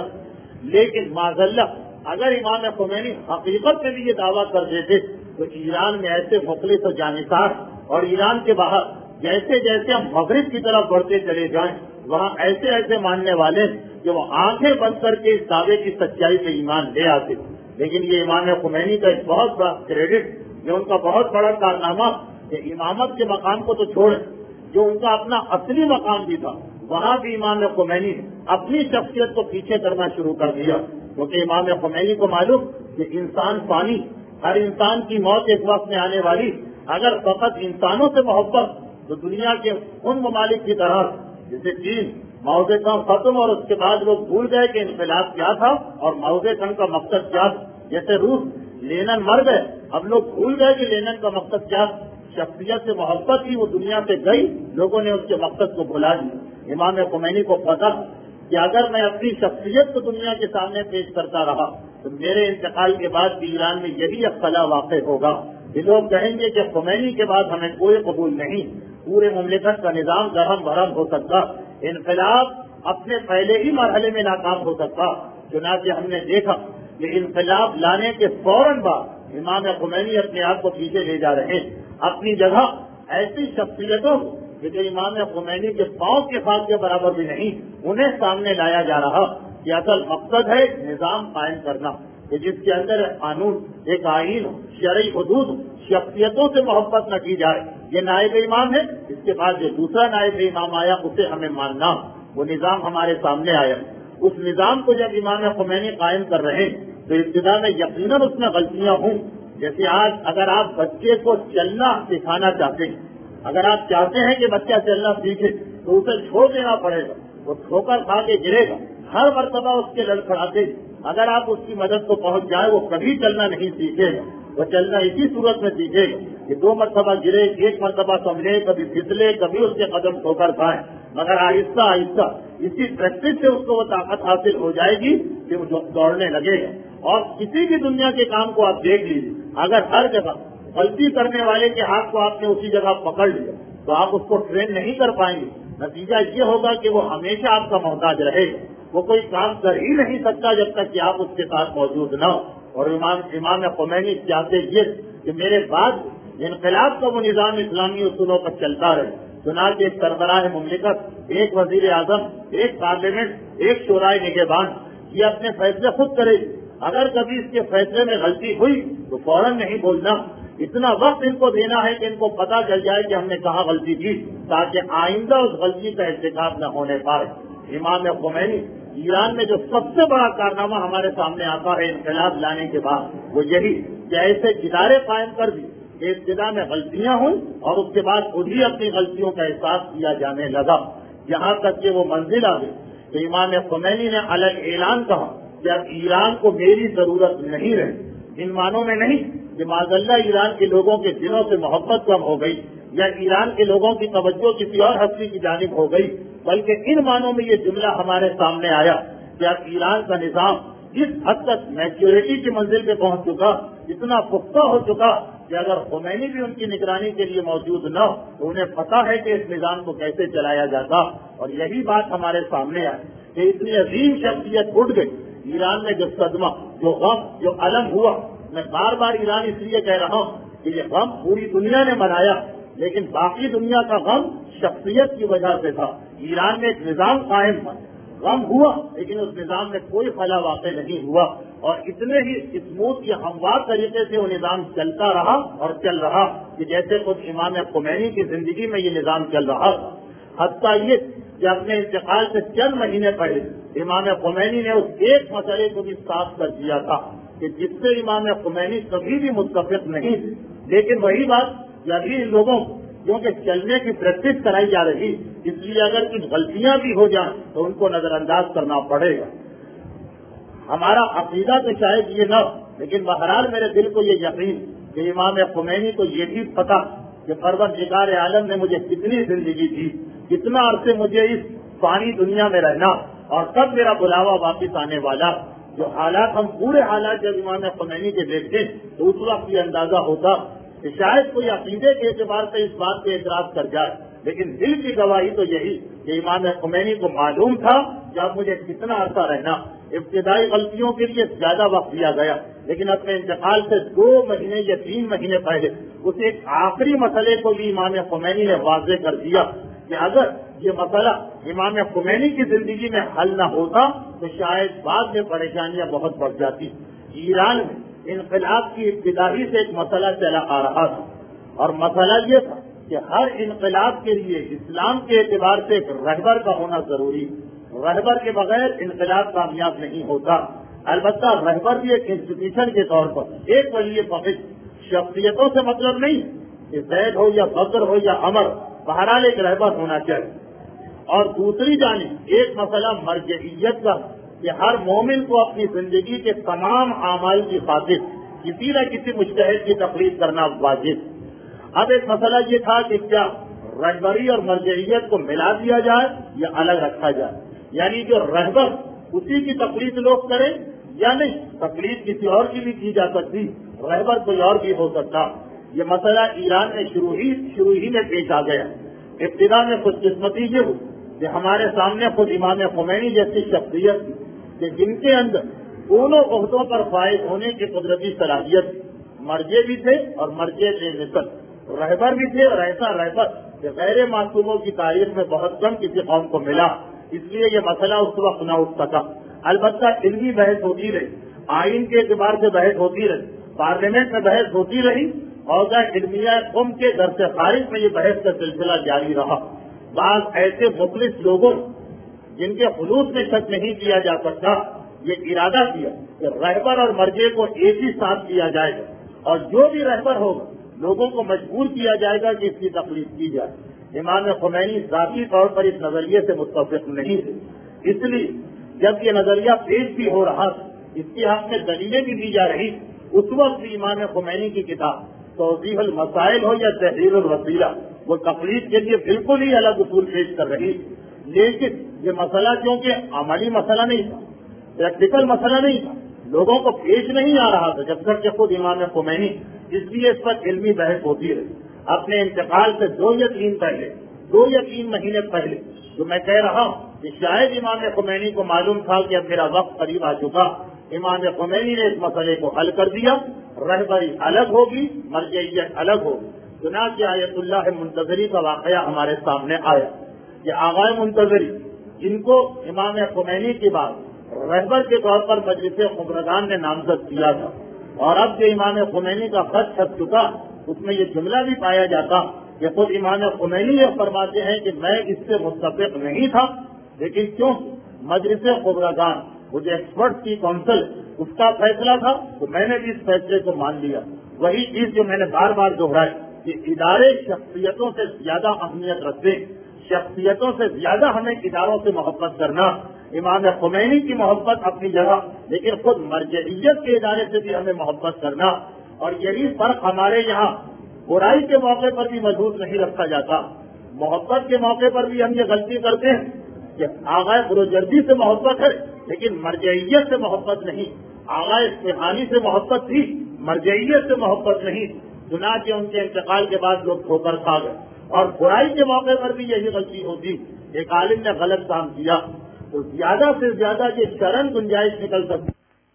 لیکن معذاللہ اگر امام خمینی حقیقت میں بھی یہ دعویٰ کر دیتے تو ایران میں ایسے مخلص و جانصار اور ایران کے باہر جیسے جیسے ہم مغرب کی طرف بڑھتے چلے جائیں وہاں ایسے ایسے ماننے والے کہ وہ آنکھیں بند کر کے اس دعوے کی سچائی سے ایمان لے آتے. لیکن یہ امام خمینی کا ایک بہت بڑا کریڈٹ، یہ ان کا بہت بڑا کارنامہ کہ امامت کے مقام کو تو چھوڑے، جو ان کا اپنا اصلی مقام بھی تھا وہاں بھی امام خمینی نے اپنی شخصیت کو پیچھے کرنا شروع کر دیا. کیونکہ امام خمینی کو معلوم کہ انسان فانی، ہر انسان کی موت ایک وقت میں آنے والی. اگر فقط انسانوں سے محبت تو دنیا کے ان ممالک کی طرح جیسے چین ماؤ زے تونگ ختم اور اس کے بعد لوگ بھول گئے کہ انقلاب کیا تھا اور ماؤ زے تونگ کا مقصد کیا تھا. جیسے روس لینن مر گئے، اب لوگ بھول گئے کہ لینن کا مقصد کیا تھا. شخصیت سے محبت ہی وہ دنیا سے گئی، لوگوں نے اس کے مقصد کو بھلا دیا. امام خمینی کو پتا کہ اگر میں اپنی شخصیت کو دنیا کے سامنے پیش کرتا رہا تو میرے انتقال کے بعد بھی ایران میں یہی اختلاف واقع ہوگا کہ لوگ کہیں گے کہ خمینی کے بعد ہمیں کوئی قبول نہیں، پورے مملکت کا نظام درہم بھرم ہو سکتا، انقلاب اپنے پہلے ہی مرحلے میں ناکام ہو سکتا. چنانچہ ہم نے دیکھا کہ انقلاب لانے کے فوراً بعد امام خمینی اپنے آپ کو پیچھے لے جا رہے ہیں. اپنی جگہ ایسی شخصیتوں کہ جو امام خمینی کے پاؤں کے خاک کے برابر بھی نہیں انہیں سامنے لایا جا رہا کہ اصل مقصد ہے نظام قائم کرنا کہ جس کے اندر قانون، ایک آئین، شرعی حدود، شخصیتوں سے محبت نہ کی جائے. یہ نائب امام ہے، اس کے بعد جو دوسرا نائب امام آیا اسے ہمیں ماننا. وہ نظام ہمارے سامنے آیا. اس نظام کو جب امام خمینی قائم کر رہے ہیں تو ابتدا میں یقیناً اس میں غلطیاں ہوں. جیسے آج اگر آپ بچے کو چلنا سکھانا چاہتے ہیں، اگر آپ چاہتے ہیں کہ بچہ چلنا سیکھے تو اسے چھوڑ دینا پڑے گا، وہ ٹھوکر کھا کے گرے گا، ہر مرتبہ اس کے لڑکھڑاتے. اگر آپ اس کی مدد کو پہنچ جائے وہ کبھی چلنا نہیں سیکھے گا. وہ چلنا اسی صورت میں سیکھے گا کہ دو مرتبہ گرے، ایک مرتبہ سنبھلے، کبھی پھسلے، کبھی اس کے قدم ٹھوکر کھائے، مگر آہستہ آہستہ اسی پریکٹس سے اس کو وہ طاقت حاصل ہو جائے گی کہ وہ دوڑنے لگے گا. اور کسی بھی دنیا کے کام کو آپ دیکھ لیجیے، اگر ہر جگہ غلطی کرنے والے کے ہاتھ کو آپ نے اسی جگہ پکڑ لیا تو آپ اس کو ٹرین نہیں کر پائیں گے. نتیجہ یہ ہوگا کہ وہ ہمیشہ آپ کا محتاج رہے گا. وہ کوئی کام کر ہی نہیں سکتا جب تک کہ آپ اس کے ساتھ موجود نہ ہو. اور امام امام خمینی چاہتے یہ کہ میرے بعد انقلاب کا وہ نظام اسلامی اصولوں پر چلتا رہے. چنانچہ ایک سربراہ مملکت، ایک وزیر اعظم، ایک پارلیمنٹ، ایک شورائے نگہبان یہ اپنے فیصلے خود کرے. اگر کبھی اس کے فیصلے میں غلطی ہوئی تو فوراً نہیں بولنا، اتنا وقت ان کو دینا ہے کہ ان کو پتہ چل جائے کہ ہم نے کہاں غلطی کی، تاکہ آئندہ اس غلطی کا ارتکاب نہ ہونے پائے. امام خمینی ایران میں جو سب سے بڑا کارنامہ ہمارے سامنے آتا ہے انقلاب لانے کے بعد وہ یہی کہ ایسے ادارے قائم کر دی کہ ابتدا میں غلطیاں ہوں اور اس کے بعد خود ہی اپنی غلطیوں کا احساس کیا جانے لگا. یہاں تک کہ وہ منزل آ گئی کہ امام خمینی نے الگ اعلان کہا کہ اب ایران کو میری ضرورت نہیں رہی. ان معنوں میں نہیں کہ معاذ اللہ ایران کے لوگوں کے دلوں سے محبت کم ہو گئی یا ایران کے لوگوں کی توجہ کسی اور ہستی کی جانب ہو گئی، بلکہ ان معنوں میں یہ جملہ ہمارے سامنے آیا کہ اب ایران کا نظام اس حد تک میچورٹی کی منزل پہ پہنچ چکا، اتنا پختہ ہو چکا کہ اگر خمینی بھی ان کی نگرانی کے لیے موجود نہ ہو تو انہیں پتہ ہے کہ اس نظام کو کیسے چلایا جاتا. اور یہی بات ہمارے سامنے آئی کہ اتنی عظیم شخصیت اٹھ گئی. ایران میں جو صدمہ، جو غم، جو الم ہوا، میں بار بار ایران اس لیے کہہ رہا ہوں کہ یہ غم پوری دنیا نے منایا، لیکن باقی دنیا کا غم شخصیت کی وجہ سے تھا. ایران میں ایک نظام قائم تھا، غم ہوا لیکن اس نظام میں کوئی خلا واقع نہیں ہوا، اور اتنے ہی اسموتھ یا ہموار طریقے سے وہ نظام چلتا رہا اور چل رہا کہ جیسے خود امام خمینی کی زندگی میں یہ نظام چل رہا. حتیٰ یہ کہ اپنے انتقال سے چند مہینے پہلے امام خمینی نے اس ایک مسئلے کو بھی صاف کر دیا تھا کہ جس سے امام خمینی کبھی بھی متفق نہیں تھے، لیکن وہی بات کہ ابھی ان لوگوں کیونکہ چلنے کی پریکٹس کرائی جا رہی، اس لیے اگر کچھ غلطیاں بھی ہو جائیں تو ان کو نظر انداز کرنا پڑے گا. ہمارا عقیدہ تو شاید یہ نہ، لیکن بہرحال میرے دل کو یہ یقین کہ امام خمینی کو یہ بھی پتا کہ پروردگار عالم نے مجھے کتنی زندگی دی، کتنا عرصے مجھے اس فانی دنیا میں رہنا، اور کب میرا بلاوا واپس آنے والا. جو حالات ہم پورے حالات جب امام خمینی کے دیکھتے تو اس وقت یہ اندازہ ہوتا کہ شاید کوئی عقیدے کے اعتبار سے اس بات پہ اعتراض کر جائے، لیکن دل کی گواہی تو یہی کہ امام خمینی کو معلوم تھا کہ اب مجھے کتنا عرصہ رہنا. ابتدائی غلطیوں کے لیے زیادہ وقت دیا گیا، لیکن اپنے انتقال سے دو مہینے یا تین مہینے پہلے اس ایک آخری مسئلے کو بھی امام خمینی نے واضح کر دیا کہ اگر یہ مسئلہ امام خمینی کی زندگی میں حل نہ ہوتا تو شاید بعد میں پریشانیاں بہت بڑھ جاتی. ایران میں انقلاب کی ابتدائی سے ایک مسئلہ چلا آ رہا تھا، اور مسئلہ یہ تھا کہ ہر انقلاب کے لیے اسلام کے اعتبار سے ایک رہبر کا ہونا ضروری. رہبر کے بغیر انقلاب کامیاب نہیں ہوتا. البتہ رہبر بھی ایک انسٹیٹیوشن کے طور پر ایک ولی فقیر، شخصیتوں سے مطلب نہیں کہ زید ہو یا بکر ہو یا عمر، بہرحال ایک رہبر ہونا چاہیے. اور دوسری جانب ایک مسئلہ مرجعیت کا کہ ہر مومن کو اپنی زندگی کے تمام اعمال کی خاطر کسی نہ کسی مجتہد کی تقلید کرنا واجب. اب ایک مسئلہ یہ تھا کہ کیا رہبری اور مرجعیت کو ملا دیا جائے یا الگ رکھا جائے، یعنی جو رہبر اسی کی تقلید لوگ کریں یا نہیں. تقلید کسی اور کی بھی کی جا سکتی، رہبر کوئی اور بھی ہو سکتا. یہ مسئلہ ایران میں شروع ہی شروع ہی میں پیش آ گیا. ابتدا میں خوش قسمتی یہ ہو کہ ہمارے سامنے خود امام خمینی جیسی شخصیت تھی کہ جن کے اندر دونوں عہدوں پر فائز ہونے کی قدرتی صلاحیت، مرجع بھی تھے اور مرجع بے مثل، رہبر بھی تھے، اور ایسا رہبر کہ غیر معصوموں کی تاریخ میں بہت کم کسی قوم کو ملا. اس لیے یہ مسئلہ اس وقت نہ اٹھ سکا. البتہ علمی بحث ہوتی رہی، آئین کے اعتبار سے بحث ہوتی رہی، پارلیمنٹ میں بحث ہوتی رہی، اور علمیہ قوم کے در سے خارج میں یہ بحث کا سلسلہ جاری رہا. بعض ایسے مخلص لوگوں جن کے خلوص میں شک نہیں کیا جا سکتا یہ ارادہ کیا کہ رہبر اور مرجع کو ایک ہی ساتھ کیا جائے گا، اور جو بھی رہبر ہوگا لوگوں کو مجبور کیا جائے گا کہ اس کی تقلید کی جائے. امام خمینی ذاتی طور پر اس نظریے سے متفق نہیں تھے، اس لیے جب یہ نظریہ پیش بھی ہو رہا تھا، اس کے حق میں دلیلیں بھی دی جا رہی، اس وقت بھی امام خمینی کی کتاب توضیح المسائل ہو یا تحریر الوسیلہ وہ تقلید کے لیے بالکل ہی الگ اصول پیش کر رہی. لیکن یہ مسئلہ کیونکہ عملی مسئلہ نہیں تھا، پریکٹیکل مسئلہ نہیں تھا، لوگوں کو پیش نہیں آ رہا تھا جب تک کہ خود امام خمینی، اس لیے اس پر علمی بحث ہوتی رہی. اپنے انتقال سے دو یا تین پہلے دو یا تین مہینے پہلے جو میں کہہ رہا ہوں کہ شاید امام خمینی کو معلوم تھا کہ اب میرا وقت قریب آ چکا، امام خمینی نے اس مسئلے کو حل کر دیا، رہبری الگ ہوگی، مرجعیت الگ ہوگی۔ چنانچہ آیت اللہ منتظری کا واقعہ ہمارے سامنے آیا کہ آغائے منتظری جن کو امام خمینی کی بات رہبر کے طور پر مجلس خبرگان نے نامزد کیا تھا، اور اب جو امام خمینی کا خط چھپ چکا اس میں یہ جملہ بھی پایا جاتا کہ خود امام خمینی یہ فرماتے ہیں کہ میں اس سے متفق نہیں تھا، لیکن کیوں مجلس خبرگان وہ جو ایکسپرٹ کی کونسل اس کا فیصلہ تھا تو میں نے بھی اس فیصلے کو مان لیا۔ وہی چیز جو میں نے بار بار دہرائی کہ ادارے شخصیتوں سے زیادہ اہمیت رکھتے، شخصیتوں سے زیادہ ہمیں اداروں سے محبت کرنا۔ امام خمینی کی محبت اپنی جگہ، لیکن خود مرجعیت کے ادارے سے بھی ہمیں محبت کرنا، اور یہی فرق ہمارے یہاں برائی کے موقع پر بھی محسوس نہیں رکھا جاتا، محبت کے موقع پر بھی ہم یہ غلطی کرتے ہیں کہ آغائے بروجردی سے محبت ہے لیکن مرجعیت سے محبت نہیں، آغائے اصفہانی سے محبت تھی، مرجعیت سے محبت نہیں، چنانچہ ان کے انتقال کے بعد لوگ ٹھوکر کھا گئے۔ اور برائی کے موقع پر بھی یہی غلطی ہوتی، ایک عالم نے غلط کام کیا تو زیادہ سے زیادہ یہ شرن گنجائش نکل سکتی،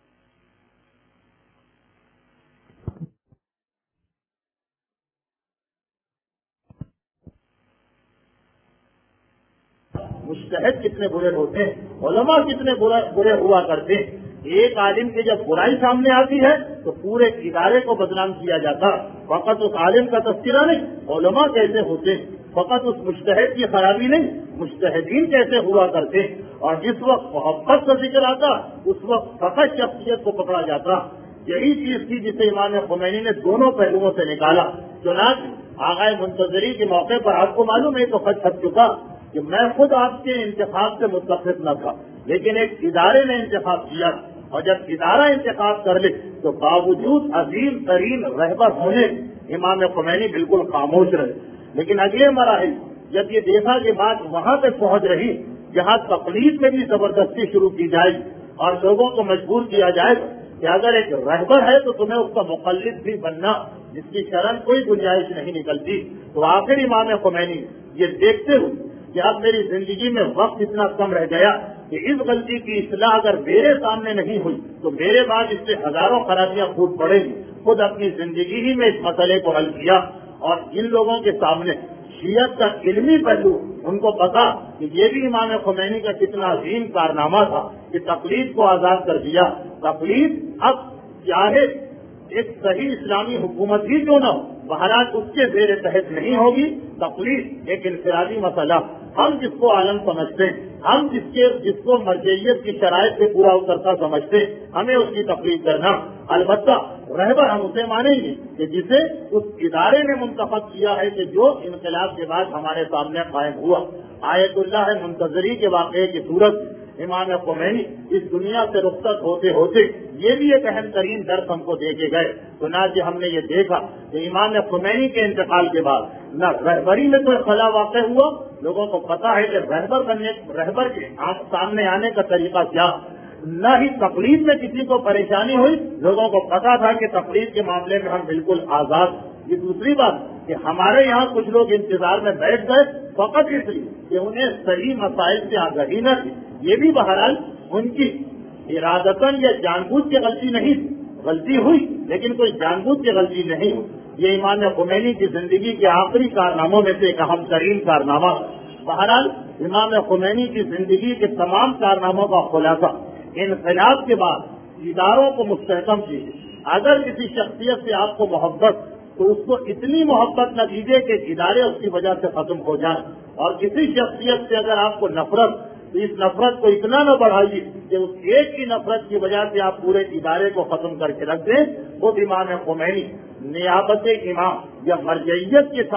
مجتہد کتنے برے ہوتے ہیں، علماء کتنے برے ہوا کرتے ہیں۔ ایک عالم کی جب برائی سامنے آتی ہے تو پورے ادارے کو بدنام کیا جاتا، فقط اس عالم کا تذکرہ نہیں، علماء کیسے ہوتے ہیں، فقط اس مجتہد کی خرابی نہیں، مجتہدین کیسے ہوا کرتے ہیں، اور جس وقت محبت کا ذکر آتا اس وقت فقط شخصیت کو پکڑا جاتا۔ یہی چیز تھی جسے امام خمینی نے دونوں پہلوؤں سے نکالا۔ چنانچہ آغائے منتظری کے موقع پر آپ کو معلوم ہے تو خط چھپ چکا کہ میں خود آپ کے انتخاب سے متفق نہ تھا، لیکن ایک ادارے نے انتخاب کیا، اور جب ادارہ انتخاب کر لے تو باوجود عظیم ترین رہبر ہونے امام خمینی بالکل خاموش رہے۔ لیکن اگلے مراحل جب یہ دیکھا کہ بات وہاں تک پہنچ رہی جہاں تقلید میں بھی زبردستی شروع کی جائے اور لوگوں کو مجبور کیا جائے کہ اگر ایک رہبر ہے تو تمہیں اس کا مقلد بھی بننا، جس کی شرن کوئی گنجائش نہیں نکلتی، تو آخر امام خمینی یہ دیکھتے ہوئے کہ اب میری زندگی میں وقت اتنا کم رہ گیا کہ اس غلطی کی اصلاح اگر میرے سامنے نہیں ہوئی تو میرے بعد اس سے ہزاروں خرابیاں پھوٹ پڑیں گی، خود اپنی زندگی ہی میں اس مسئلے کو حل کیا، اور جن لوگوں کے سامنے شیعت کا علمی پہلو ان کو پتا کہ یہ بھی امام خمینی کا کتنا عظیم کارنامہ تھا کہ تقلید کو آزاد کر دیا۔ تقلید اب چاہے ایک صحیح اسلامی حکومت ہی کیوں نہ ہو، بہرحال اس کے زیر تحت نہیں ہوگی۔ تقلید ایک انفرادی مسئلہ، ہم جس کو عالم سمجھتے ہیں، ہم جس کے جس کو مرجعیت کی شرائط سے پورا اترتا سمجھتے ہیں، ہمیں اس کی تقلید کرنا۔ البتہ رہبر ہم اسے مانیں گے کہ جسے اس ادارے نے منتخب کیا ہے کہ جو انقلاب کے بعد ہمارے سامنے قائم ہوا۔ آیت اللہ منتظری کے واقعے کی صورت امام خمینی اس دنیا سے رخصت ہوتے ہوتے یہ بھی ایک اہم ترین درس ہم کو دے کے گئے۔ چنانچہ ہم نے یہ دیکھا کہ امام خمینی کے انتقال کے بعد نہ رہبری میں کوئی خلا واقع ہوا، لوگوں کو پتا ہے کہ رہبر بننے رہبر کے سامنے آنے کا طریقہ کیا، نہ ہی تقلید میں کسی کو پریشانی ہوئی، لوگوں کو پتا تھا کہ تقلید کے معاملے میں ہم بالکل آزاد۔ یہ دوسری بات کہ ہمارے یہاں کچھ لوگ انتظار میں بیٹھ گئے فقط اس لیے کہ انہیں صحیح مسائل سے آگاہی نہ تھی، یہ بھی بہرحال ان کی ارادتاً یا جان بوجھ کے غلطی نہیں تھی، غلطی ہوئی لیکن کوئی جان بوجھ کے غلطی نہیں ہوئی۔ یہ امام خمینی کی زندگی کے آخری کارناموں میں سے ایک اہم ترین کارنامہ۔ بہرحال امام خمینی کی زندگی کے تمام کارناموں کا خلاصہ انقلاب کے بعد اداروں کو مستحکم کیجیے۔ اگر کسی شخصیت سے آپ کو محبت تو اس کو اتنی محبت نہ دیجیے کہ ادارے اس کی وجہ سے ختم ہو جائیں، اور کسی شخصیت سے اگر آپ کو نفرت تو اس نفرت کو اتنا نہ بڑھائیے کہ اس ایک کی نفرت کی وجہ سے آپ پورے ادارے کو ختم کر کے رکھ دیں۔ خود امام خمینی نیابت امام یا مرجعیت کے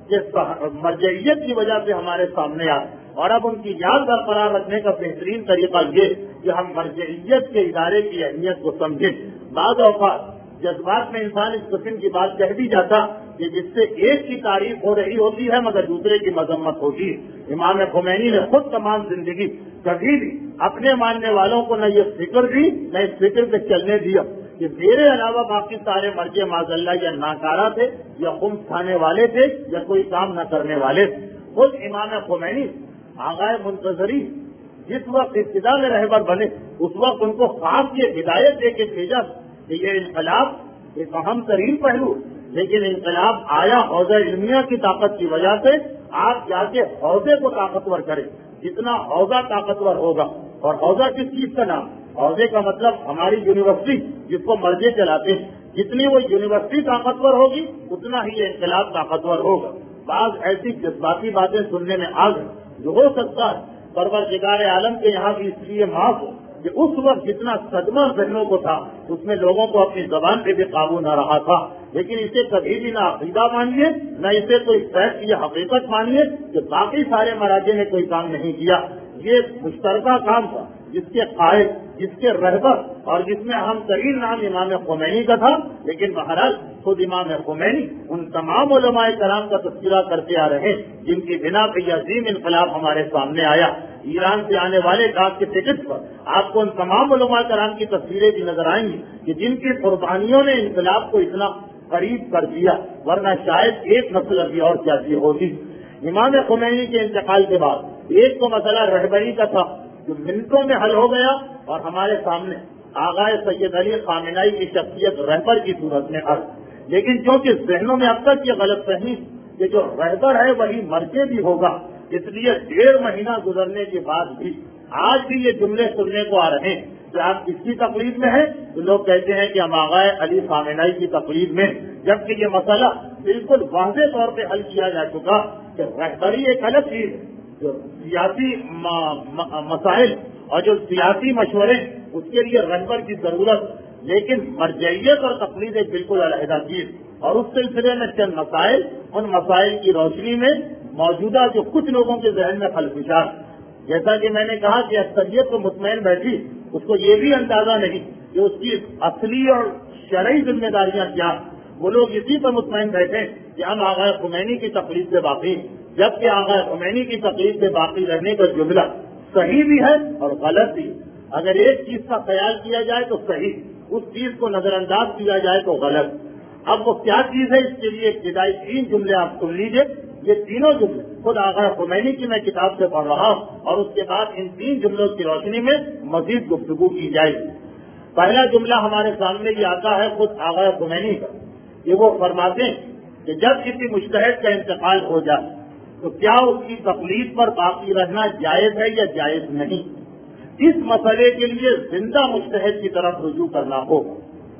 مرجعیت کی وجہ سے ہمارے سامنے آئے، اور اب ان کی یاد برقرار رکھنے کا بہترین طریقہ یہ کہ ہم مرجعیت کے ادارے کی اہمیت کو سمجھیں۔ بعض اوقات جذبات میں انسان اس قسم کی بات کہہ بھی جاتا کہ جس سے ایک کی تعریف ہو رہی ہوتی ہے مگر دوسرے کی مذمت ہوتی ہے۔ امام خمینی نے خود تمام زندگی کبھی بھی اپنے ماننے والوں کو نہ یہ فکر دی نہ اس فکر پہ چلنے دیا کہ میرے علاوہ باقی سارے مرجع معاذ اللہ یا ناکارہ تھے یا خمس کھانے والے تھے یا کوئی کام نہ کرنے والے تھے۔ خود امام خمینی آغائے منتظری جس وقت ابتدا میں رہبر بنے اس وقت ان کو خاص یہ ہدایت دے کے بھیجا کہ یہ انقلاب ایک اہم ترین پہلو، لیکن انقلاب آیا حوضہ علمیہ کی طاقت کی وجہ سے، آپ جا کے حوضے کو طاقتور کریں، جتنا حوضہ طاقتور ہوگا۔ اور حوضہ کس چیز کا نام؟ حوضے کا مطلب ہماری یونیورسٹی جس کو مرضی چلاتے ہیں، جتنی وہ یونیورسٹی طاقتور ہوگی اتنا ہی یہ انقلاب طاقتور ہوگا۔ بعض ایسی جذباتی باتیں سننے میں آ گئی جو ہو سکتا ہے پروردگار عالم کے یہاں بھی اس لیے معاف ہو کہ اس وقت جتنا صدمہ ذہنوں کو تھا اس میں لوگوں کو اپنی زبان پہ بھی قابو نہ رہا تھا، لیکن اسے کبھی بھی نہ عقیدہ مانیے نہ اسے کوئی فیکٹ یا حقیقت مانیے کہ باقی سارے مراجع نے کوئی کام نہیں کیا۔ یہ مشترکہ کام تھا جس کے قائد، جس کے رہبر اور جس میں اہم ترین نام امام خمینی کا تھا، لیکن بہرحال خود امام خمینی ان تمام علماء کرام کا تذکرہ کرتے آ رہے جن کی بنا پہ یہ عظیم انقلاب ہمارے سامنے آیا۔ ایران سے آنے والے ڈاک کے ٹکٹ پر آپ کو ان تمام علماء کرام کی تصویریں بھی نظر آئیں گی کہ جن کی قربانیوں نے انقلاب کو اتنا قریب کر دیا، ورنہ شاید ایک نسل ابھی اور کیسی ہوگی۔ امام خمینی کے انتقال کے بعد ایک تو مسئلہ رہبری کا تھا جو منٹوں میں حل ہو گیا اور ہمارے سامنے آغا سید علی خامنہئی کی شخصیت رہبر کی صورت میں آئی، لیکن چونکہ ذہنوں میں اب تک یہ غلط فہمی کہ جو رہبر ہے وہی مرکے بھی ہوگا، اس لیے ڈیڑھ مہینہ گزرنے کے بعد بھی آج بھی یہ جملے سننے کو آ رہے ہیں کہ آپ کس کی تقلید میں ہیں، تو لوگ کہتے ہیں کہ ہم آغا علی خامنہئی کی تقلید میں، جبکہ یہ مسئلہ بالکل واضح طور پہ حل کیا جا چکا کہ رہبری ایک الگ چیز ہے، جو سیاسی مسائل اور جو سیاسی مشورے اس کے لیے رہبر کی ضرورت، لیکن مرجعیت اور تقلید ایک بالکل علیحدہ چیز۔ اور اس سلسلے میں چند مسائل، ان مسائل کی روشنی میں موجودہ جو کچھ لوگوں کے ذہن میں خلفشات، جیسا کہ میں نے کہا کہ اکثریت تو مطمئن بیٹھی، اس کو یہ بھی اندازہ نہیں کہ اس کی اصلی اور شرعی ذمہ داریاں کیا، وہ لوگ اسی پر مطمئن بیٹھے کہ ہم آغا خمینی کی تقلید سے باقی، جبکہ آغا خمینی کی تقلید سے باقی رہنے کا جملہ صحیح بھی ہے اور غلط بھی۔ اگر ایک چیز کا خیال کیا جائے تو صحیح، اس چیز کو نظر انداز کیا جائے تو غلط۔ اب وہ کیا چیز ہے، اس کے لیے ابتدائی تین جملے آپ سن لیجیے۔ یہ تینوں جملے خود آغا خمینی کی میں کتاب سے پڑھ رہا ہوں اور اس کے بعد ان تین جملوں کی روشنی میں مزید گفتگو کی جائے گی۔ پہلا جملہ ہمارے سامنے یہ آتا ہے خود آغا خمینی کا، کہ وہ فرماتے ہیں کہ جب کسی مجتہد کا انتقال ہو جائے تو کیا اس کی تقلید پر باقی رہنا جائز ہے یا جائز نہیں۔ اس مسئلے کے لیے زندہ مجتہد کی طرف رجوع کرنا ہوگا۔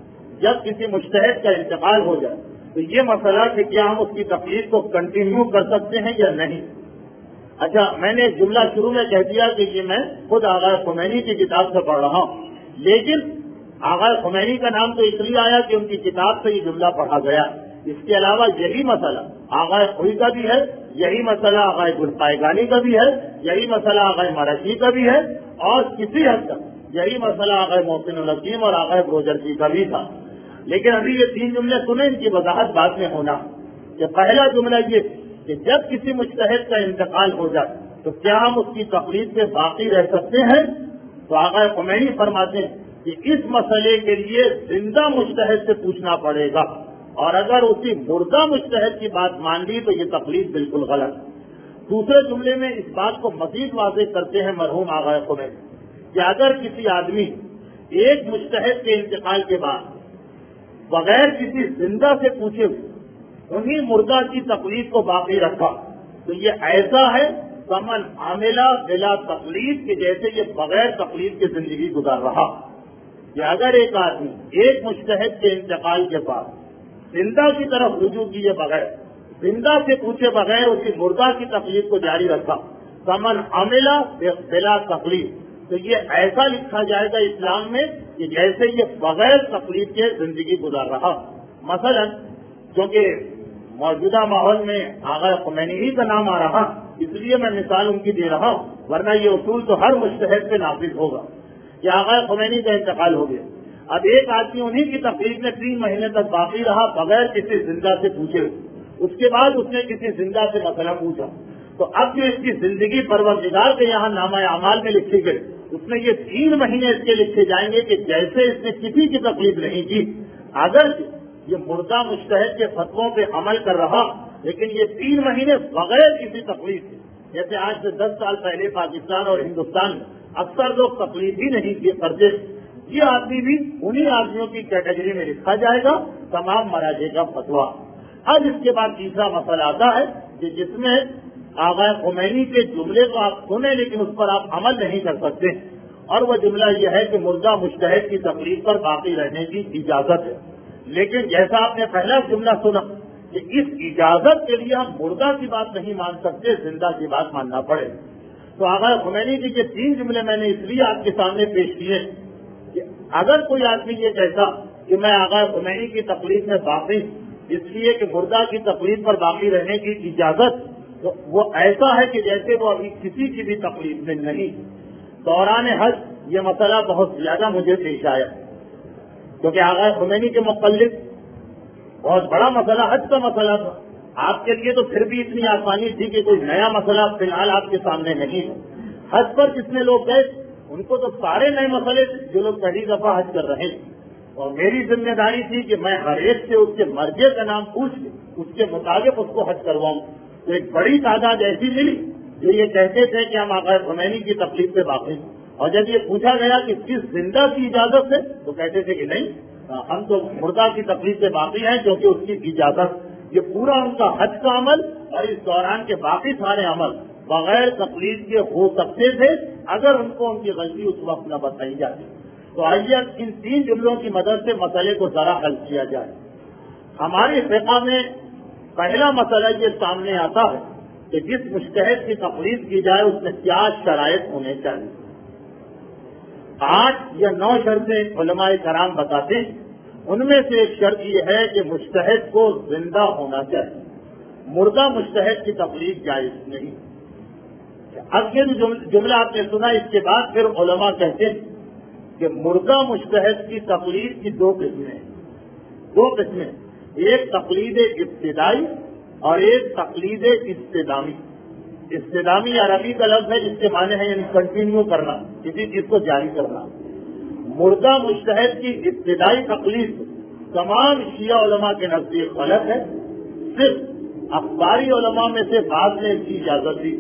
جب کسی مجتہد کا انتقال ہو جائے تو یہ مسئلہ کہ کیا ہم اس کی تقلید کو کنٹینیو کر سکتے ہیں یا نہیں۔ اچھا، میں نے ایک جملہ شروع میں کہہ دیا کہ یہ میں خود آغا خمینی کی کتاب سے پڑھ رہا ہوں، لیکن آغا خمینی کا نام تو اس لیے آیا کہ ان کی کتاب سے یہ جملہ پڑھا گیا۔ اس کے علاوہ یہی مسئلہ آغا خوئی کا بھی ہے، یہی مسئلہ آغا گلپائگانی کا بھی ہے، یہی مسئلہ آغا مراسی کا بھی ہے، اور کسی حد تک یہی مسئلہ آغا محسن الحکیم اور آغا بروجرسی کا بھی تھا۔ لیکن ابھی یہ تین جملے سنیں، ان کی وضاحت بعد میں ہونا کہ پہلا جملہ یہ کہ جب کسی مجتہد کا انتقال ہو جائے تو کیا ہم اس کی تقلید سے باقی رہ سکتے ہیں۔ تو آغا خمینی فرماتے ہیں کہ اس مسئلے کے لیے زندہ مجتہد سے پوچھنا پڑے گا، اور اگر اسی مردہ مجتہد کی بات مان لی تو یہ تقلید بالکل غلط۔ دوسرے جملے میں اس بات کو مزید واضح کرتے ہیں مرحوم آغا خمینی کہ اگر کسی آدمی ایک مجتہد کے انتقال کے بعد بغیر کسی زندہ سے پوچھے انہی مردہ کی تقلید کو باقی رکھا تو یہ ایسا ہے سمن عاملہ بلا تقلید کہ جیسے یہ بغیر تقلید کی زندگی گزار رہا۔ کہ اگر ایک آدمی ایک مجتہد کے انتقال کے بعد زندہ کی طرف رجوع کیے بغیر، زندہ سے پوچھے بغیر اسی مردہ کی تقلید کو جاری رکھا، سمن عاملہ بلا تقلید، تو یہ ایسا لکھا جائے گا اسلام میں کہ جیسے یہ بغیر تقلید کے زندگی گزار رہا۔ مثلا کیونکہ موجودہ ماحول میں آغا خمینی ہی کا نام آ رہا، اس لیے میں مثال ان کی دے رہا ہوں، ورنہ یہ اصول تو ہر مجتہد پہ نافذ ہوگا کہ آغا خمینی کا انتقال ہو گیا، اب ایک آدمی انہی کی تقلید میں تین مہینے تک باقی رہا بغیر کسی زندہ سے پوچھے، اس کے بعد اس نے کسی زندہ سے مسئلہ پوچھا، تو اب جو اس کی زندگی پروردگار کے یہاں نامہ اعمال میں لکھی گئی، اس میں یہ تین مہینے اس کے لکھے جائیں گے کہ جیسے اس نے کسی کی تقلید نہیں کی، اگر یہ مردہ مجتہد کے فتووں پہ عمل کر رہا، لیکن یہ تین مہینے بغیر کسی تقلید سے جیسے آج سے دس سال پہلے پاکستان اور ہندوستان میں اکثر لوگ تقلید ہی نہیں کیے کرتے، یہ آدمی بھی انہی آدمیوں کی کیٹیگری میں لکھا جائے گا، تمام مراجع کا فتویٰ۔ اب اس کے بعد تیسرا مسئلہ آتا ہے کہ جس میں آغا خمینی کے جملے کو آپ سنیں لیکن اس پر آپ عمل نہیں کر سکتے، اور وہ جملہ یہ ہے کہ مردہ مجتہد کی تقلید پر باقی رہنے کی اجازت ہے۔ لیکن جیسا آپ نے پہلا جملہ سنا کہ اس اجازت کے لیے ہم مردہ کی بات نہیں مان سکتے، زندہ کی بات ماننا پڑے، تو آغا خمینی کی یہ تین جملے میں نے اس لیے آپ کے سامنے پیش کیے کہ اگر کوئی آدمی یہ کہتا کہ میں آغا خمینی کی تقلید میں باقی اس لیے کہ مردہ کی تقلید پر باقی رہنے کی اجازت، تو وہ ایسا ہے کہ جیسے وہ ابھی کسی کی بھی تقلید میں نہیں۔ دوران حج یہ مسئلہ بہت زیادہ مجھے پیش آیا کیونکہ آغا خمینی کے مقلد بہت بڑا مسئلہ حج کا مسئلہ تھا۔ آپ کے لیے تو پھر بھی اتنی آسانی تھی کہ کوئی نیا مسئلہ فی الحال آپ کے سامنے نہیں ہے۔ حج پر جتنے لوگ گئے ان کو تو سارے نئے مسئلے تھے جو لوگ پہلی دفعہ حج کر رہے ہیں، اور میری ذمہ داری تھی کہ میں ہر ایک سے اس کے مرجع کا نام پوچھ کے اس کے مطابق اس کو حج کرواؤں۔ تو ایک بڑی تعداد ایسی ملی جو یہ کہتے تھے کہ ہم آغا خمینی کی تقلید سے باقی ہیں، اور جب یہ پوچھا گیا کہ کس زندہ کی اجازت ہے تو کہتے تھے کہ نہیں، ہم تو مردہ کی تقلید سے باقی ہیں کیونکہ اس کی اجازت۔ یہ پورا ان کا حج کا عمل اور اس دوران کے باقی سارے عمل بغیر تقلید کے ہو سکتے تھے اگر ان کو ان کی غلطی اس وقت نہ بتائی جاتی۔ تو آئیے ان تین جملوں کی مدد سے مسئلے کو ذرا حل کیا جائے۔ ہماری فقہ میں پہلا مسئلہ یہ سامنے آتا ہے کہ جس مجتہد کی تقلید کی جائے اس میں کیا شرائط ہونے چاہیے۔ آٹھ یا نو شرطیں علماء کرام بتاتے ہیں، ان میں سے ایک شرط یہ ہے کہ مجتہد کو زندہ ہونا چاہیے، مردہ مجتہد کی تقلید جائز نہیں۔ اب یہ جو جملہ آپ نے سنا اس کے بعد پھر علماء کہتے ہیں کہ مردہ مجتہد کی تقلید کی دو قسمیں دو قسمیں ایک تقلید ابتدائی اور ایک تقلید استدامی۔ استدامی عربی کا لفظ ہے جس کے معنی ہے یعنی کنٹینیو کرنا، کسی چیز کو جاری کرنا۔ مردہ مجتہد کی ابتدائی تقلید تمام شیعہ علماء کے نزدیک غلط ہے، صرف اخباری علماء میں سے بعض نے اس کی اجازت دی۔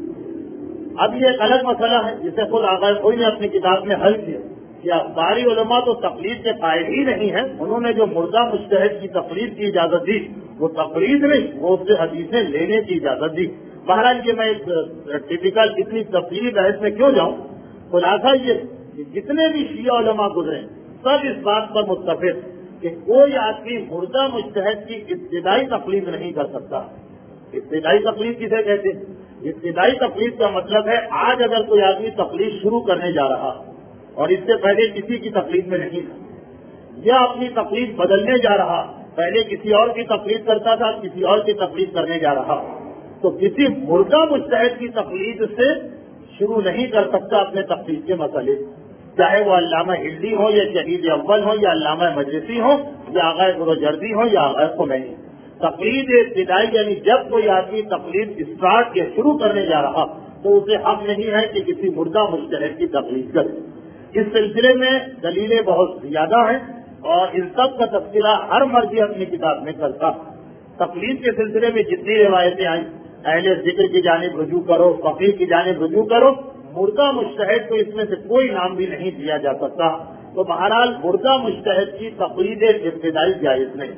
اب یہ ایک الگ مسئلہ ہے جسے خود آغا کوئی نے اپنی کتاب میں حل کیا کہ اخباری علماء تو تقلید کے قائل ہی نہیں ہیں، انہوں نے جو مردہ مجتہد کی تقلید کی اجازت دی وہ تقلید نہیں، وہ اس سے حدیثیں لینے کی اجازت دی۔ بہرحال یہ میں ایک ٹپیکل اتنی تفصیلی بحث میں کیوں جاؤں، خلاصہ یہ کہ جتنے بھی شیعہ علماء گزرے سب اس بات پر متفق کہ کوئی آدمی مردہ مجتہد کی ابتدائی تقلید نہیں کر سکتا۔ ابتدائی تقلید کسے کہتے ہیں؟ ابتدائی تقلید کا مطلب ہے آج اگر کوئی آدمی تقلید شروع کرنے جا رہا اور اس سے پہلے کسی کی تقلید میں نہیں تھا، یا اپنی تقلید بدلنے جا رہا، پہلے کسی اور کی تقلید کرتا تھا کسی اور کی تقلید کرنے جا رہا، تو کسی مردہ مجتہد کی تقلید سے شروع نہیں کر سکتا اپنے تقلید کے مسئلے، چاہے وہ علامہ ہلدی ہو یا شہید اول ہو یا علامہ مجلسی ہو یا آغا گروجردی ہو یا آغا خمینی۔ تقلید ابتدائی یعنی جب کوئی آدمی تقلید اسٹارٹ یا شروع کرنے جا رہا تو اسے حق نہیں ہے کہ کسی مردہ مجتہد کی تقلید کرے۔ اس سلسلے میں دلیلیں بہت زیادہ ہیں اور ان سب کا تذکرہ ہر مرجع اپنی کتاب میں کرتا۔ تقلید کے سلسلے میں جتنی روایتیں آئیں، اہل ذکر کی جانب رجوع کرو، فقیہ کی جانب رجوع کرو، مردہ مجتہد کو اس میں سے کوئی نام بھی نہیں دیا جا سکتا۔ تو بہرحال مردہ مجتہد کی تقلید ابتدائی جائز نہیں۔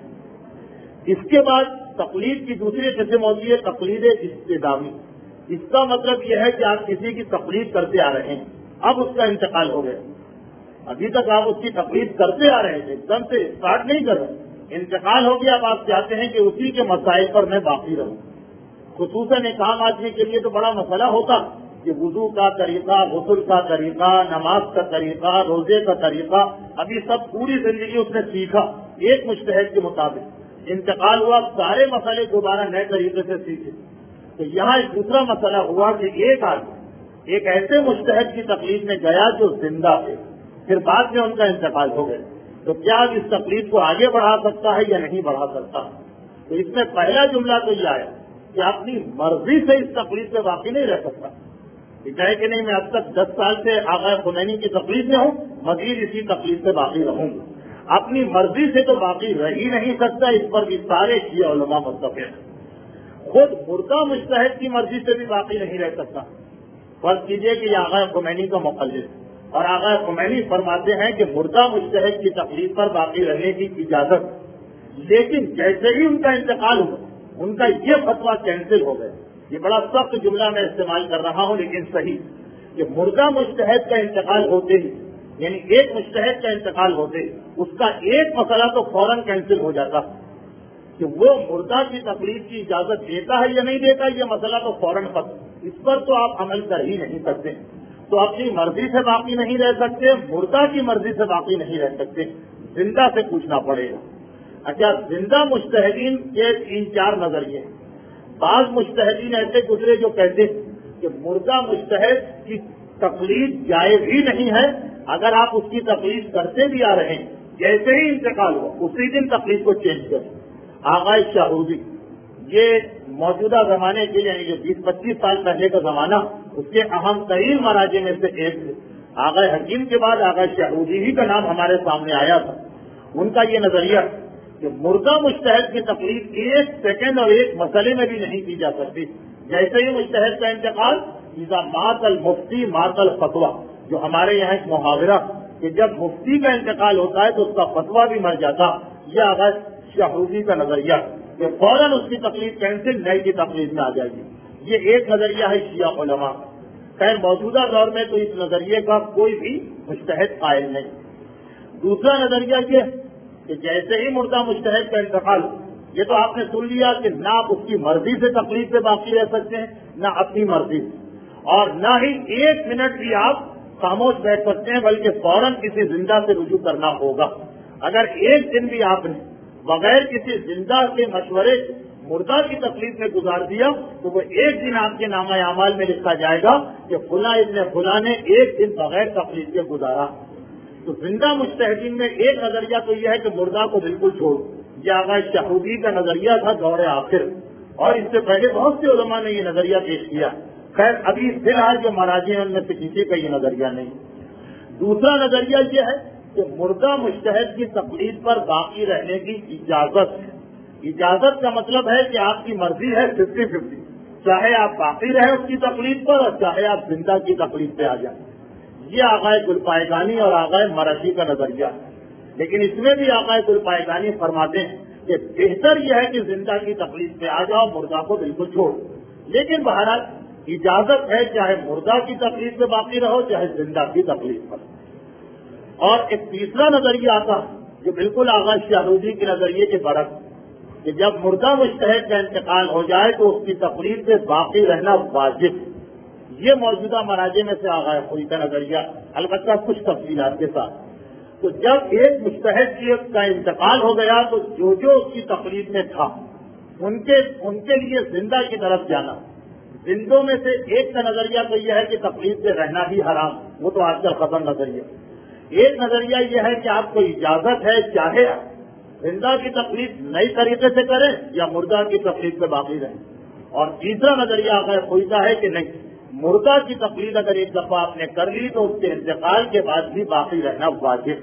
اس کے بعد تقلید کی دوسری قسم ہوتی ہے تقلید استدامی۔ اس کا مطلب یہ ہے کہ آپ کسی کی تقلید کرتے آ رہے ہیں، اب اس کا انتقال ہو گیا، ابھی تک آپ اس کی تقلید کرتے آ رہے تھے، ایک دم سے اسٹارٹ نہیں کر رہے، انتقال ہو گیا، اب آپ چاہتے ہیں کہ اسی کے مسائل پر میں باقی رہوں۔ خصوصاً ایک عام آدمی کے لیے تو بڑا مسئلہ ہوتا کہ وضو کا طریقہ، غسل کا طریقہ، نماز کا طریقہ، روزے کا طریقہ، ابھی سب پوری زندگی اس نے سیکھا ایک مجتہد کے مطابق، انتقال ہوا، سارے مسئلے دوبارہ نئے طریقے سے سیکھے۔ تو یہاں ایک دوسرا مسئلہ ہوا کہ ایک آدمی ایک ایسے مجتہد کی تقلید میں گیا جو زندہ تھے، پھر بعد میں ان کا انتقال ہو گیا، تو کیا اس تقلید کو آگے بڑھا سکتا ہے یا نہیں بڑھا سکتا؟ تو اس میں پہلا جملہ تو یہ آیا کہ اپنی مرضی سے اس تقلید سے باقی نہیں رہ سکتا، کہے کہ نہیں میں اب تک دس سال سے آغا خمینی کی تقلید میں ہوں، مزید اسی تقلید سے باقی رہوں گا، اپنی مرضی سے تو باقی رہ ہی نہیں سکتا، اس پر بھی سارے شیعہ علماء متفق ہیں۔ خود مردہ مجتہد کی مرضی سے بھی باقی نہیں رہ سکتا. فرض کیجئے کہ یہ آغا خمینی کا مقلد اور آغا خمینی فرماتے ہیں کہ مردہ مجتہد کی تقلید پر باقی رہنے کی اجازت، لیکن جیسے ہی ان کا انتقال ہوا ان کا یہ فتویٰ کینسل ہو گیا. یہ بڑا سخت جملہ میں استعمال کر رہا ہوں لیکن صحیح، کہ مردہ مجتہد کا انتقال ہوتے ہی، یعنی ایک مجتہد کا انتقال ہوتے ہی اس کا ایک مسئلہ تو فوراً کینسل ہو جاتا کہ وہ مردہ کی تقلید کی اجازت دیتا ہے یا نہیں دیتا، یہ مسئلہ تو فوراً ختم. اس پر تو آپ عمل کر ہی نہیں سکتے. تو اپنی مرضی سے باقی نہیں رہ سکتے، مردہ کی مرضی سے باقی نہیں رہ سکتے، زندہ سے پوچھنا پڑے گا. اچھا، زندہ مجتہدین کے تین چار نظریے. بعض مجتہدین ایسے گزرے جو کہتے ہیں کہ مردہ مجتہد کی تقلید جائز ہی نہیں ہے، اگر آپ اس کی تقلید کرتے بھی آ رہے ہیں، جیسے ہی انتقال ہوا اسی دن تقلید کو چینج کریں. آغا شاہروزی یہ موجودہ زمانے کے لیے جو بیس پچیس سال پہلے کا زمانہ، اس کے اہم ترین مراجع میں سے ایک تھے. آغا حکیم کے بعد آغا شاہروزی ہی کا نام ہمارے سامنے آیا تھا. ان کا یہ نظریہ کہ مردہ مجتہد کی تقلید ایک سیکنڈ اور ایک مسئلے میں بھی نہیں کی جا سکتی. جیسے ہی مجتہد کا انتقال، اذا مات المفتی مات الفتویٰ، جو ہمارے یہاں ایک محاورہ کہ جب مفتی کا انتقال ہوتا ہے تو اس کا فتویٰ بھی مر جاتا. یہ آغا شاہروزی کا نظریہ کہ فوراً اس کی تقلید کینسل، نئی کی تقلید میں آ جائے گی. یہ ایک نظریہ ہے شیعہ علماء. خیر موجودہ دور میں تو اس نظریے کا کوئی بھی مجتہد قائل نہیں. دوسرا نظریہ یہ کہ جیسے ہی مردہ مجتہد کا انتقال، یہ تو آپ نے سن لیا کہ نہ آپ اس کی مرضی سے تقلید سے باقی رہ سکتے ہیں، نہ اپنی مرضی سے، اور نہ ہی ایک منٹ بھی آپ خاموش بیٹھ سکتے ہیں، بلکہ فوراً کسی زندہ سے رجوع کرنا ہوگا. اگر ایک دن بھی آپ نے بغیر کسی زندہ کے مشورے مردہ کی تقلید میں گزار دیا تو وہ ایک دن آپ کے نامہ اعمال میں لکھا جائے گا کہ فلاں ابن فلاں نے ایک دن بغیر تقلید کے گزارا. تو زندہ مجتہدین میں ایک نظریہ تو یہ ہے کہ مردہ کو بالکل چھوڑ. یہ آغا شاہروزی کا نظریہ تھا دور آخر، اور اس سے پہلے بہت سے علماء نے یہ نظریہ پیش کیا. خیر ابھی فی الحال جو مراجع ہیں ان میں سے کسی کا یہ نظریہ نہیں. دوسرا نظریہ یہ ہے کہ مردہ مجتہد کی تقلید پر باقی رہنے کی اجازت ہے. اجازت کا مطلب ہے کہ آپ کی مرضی ہے ففٹی ففٹی، چاہے آپ باقی رہیں اس کی تقلید پر اور چاہے آپ زندہ کی تقلید پہ آ جائیں. یہ آغائے گلپائگانی اور آغائے مرشی کا نظریہ ہے. لیکن اس میں بھی آغائے گلپائگانی فرماتے ہیں کہ بہتر یہ ہے کہ زندہ کی تقلید پہ آ جاؤ، مردہ کو بالکل چھوڑ. لیکن بہرحال اجازت ہے چاہے مردہ کی تقلید پہ باقی رہو چاہے زندہ کی تقلید پر. اور ایک تیسرا نظریہ آتا جو بالکل آغا شاہروزی کے نظریے کے برعکس، کہ جب مردہ مجتہد کا انتقال ہو جائے تو اس کی تقلید سے باقی رہنا واجب. یہ موجودہ مراجع میں سے آغا خوئی کا نظریہ، البتہ کچھ تفصیلات کے ساتھ. تو جب ایک مجتہد کا انتقال ہو گیا تو جو جو اس کی تقلید میں تھا ان کے ان کے لیے زندہ کی طرف جانا. زندوں میں سے ایک کا نظریہ تو یہ ہے کہ تقلید سے رہنا بھی حرام، وہ تو آج کل ختم نظریہ. ایک نظریہ یہ ہے کہ آپ کو اجازت ہے چاہے زندہ کی تقلید نئی طریقے سے کریں یا مردہ کی تقلید پہ باقی رہیں. اور تیسرا نظریہ آغا خوئی کا ہے کہ نہیں، مردہ کی تقلید اگر ایک دفعہ آپ نے کر لی تو اس کے انتقال کے بعد بھی باقی رہنا واجب.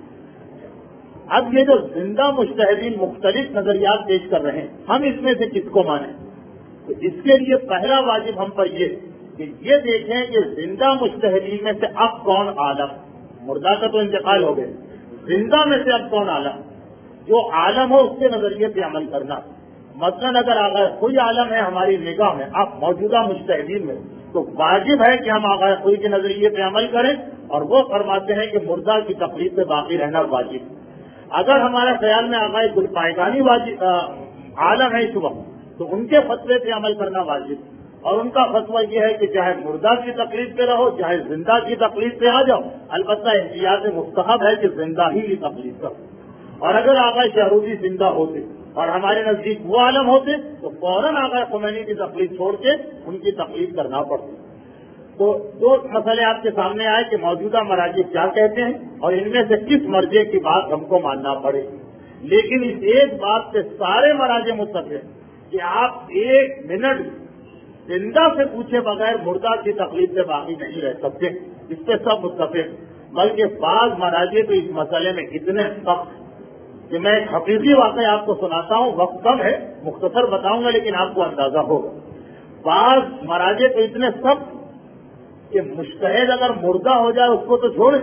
اب یہ جو زندہ مجتہدین مختلف نظریات پیش کر رہے ہیں، ہم اس میں سے کس کو مانیں؟ تو اس کے لیے پہلا واجب ہم پر یہ کہ یہ دیکھیں کہ زندہ مجتہدین میں سے اب کون عالم. مردہ کا تو انتقال ہو گئے، زندہ میں سے اب کون عالم؟ جو عالم ہو اس کے نظریے پہ عمل کرنا. مثلاً اگر آغا کوئی عالم ہے ہماری نگاہ میں اب موجودہ مجتہدین میں، تو واجب ہے کہ ہم آغا کوئی کے نظریے پہ عمل کریں، اور وہ فرماتے ہیں کہ مردہ کی تقلید پہ باقی رہنا واجب. اگر ہمارے خیال میں آغا گلپائگانی واجب عالم ہے اس وقت تو ان کے فتوے پہ عمل کرنا واجب. اور ان کا فتویٰ یہ ہے کہ چاہے مردہ کی تقلید پہ رہو چاہے زندہ کی تقلید پہ آ جاؤ، البتہ احتیاط مستحب ہے کہ زندہ ہی کی تقلید کرو. اور اگر آغا شاہروزی زندہ ہوتے اور ہمارے نزدیک وہ عالم ہوتے تو فوراً آغا خمینی کی تقلید چھوڑ کے ان کی تقلید کرنا پڑتی. تو دو مسئلے آپ کے سامنے آئے کہ موجودہ مراجع کیا کہتے ہیں اور ان میں سے کس مرجع کی بات ہم کو ماننا پڑے. لیکن اس ایک بات سے سارے مراجع متفق کہ آپ ایک منٹ زندہ سے پوچھے بغیر مردہ کی تقلید سے باقی نہیں رہ سکتے. اس پہ سب متفق، بلکہ بعض مراجع تو اس مسئلے میں اتنے سخت کہ میں ایک حقیقی واقعہ آپ کو سناتا ہوں، وقت کم ہے، مختصر بتاؤں گا لیکن آپ کو اندازہ ہوگا۔ بعض مراجع تو اتنے سخت کہ مجتہد اگر مردہ ہو جائے اس کو تو چھوڑے،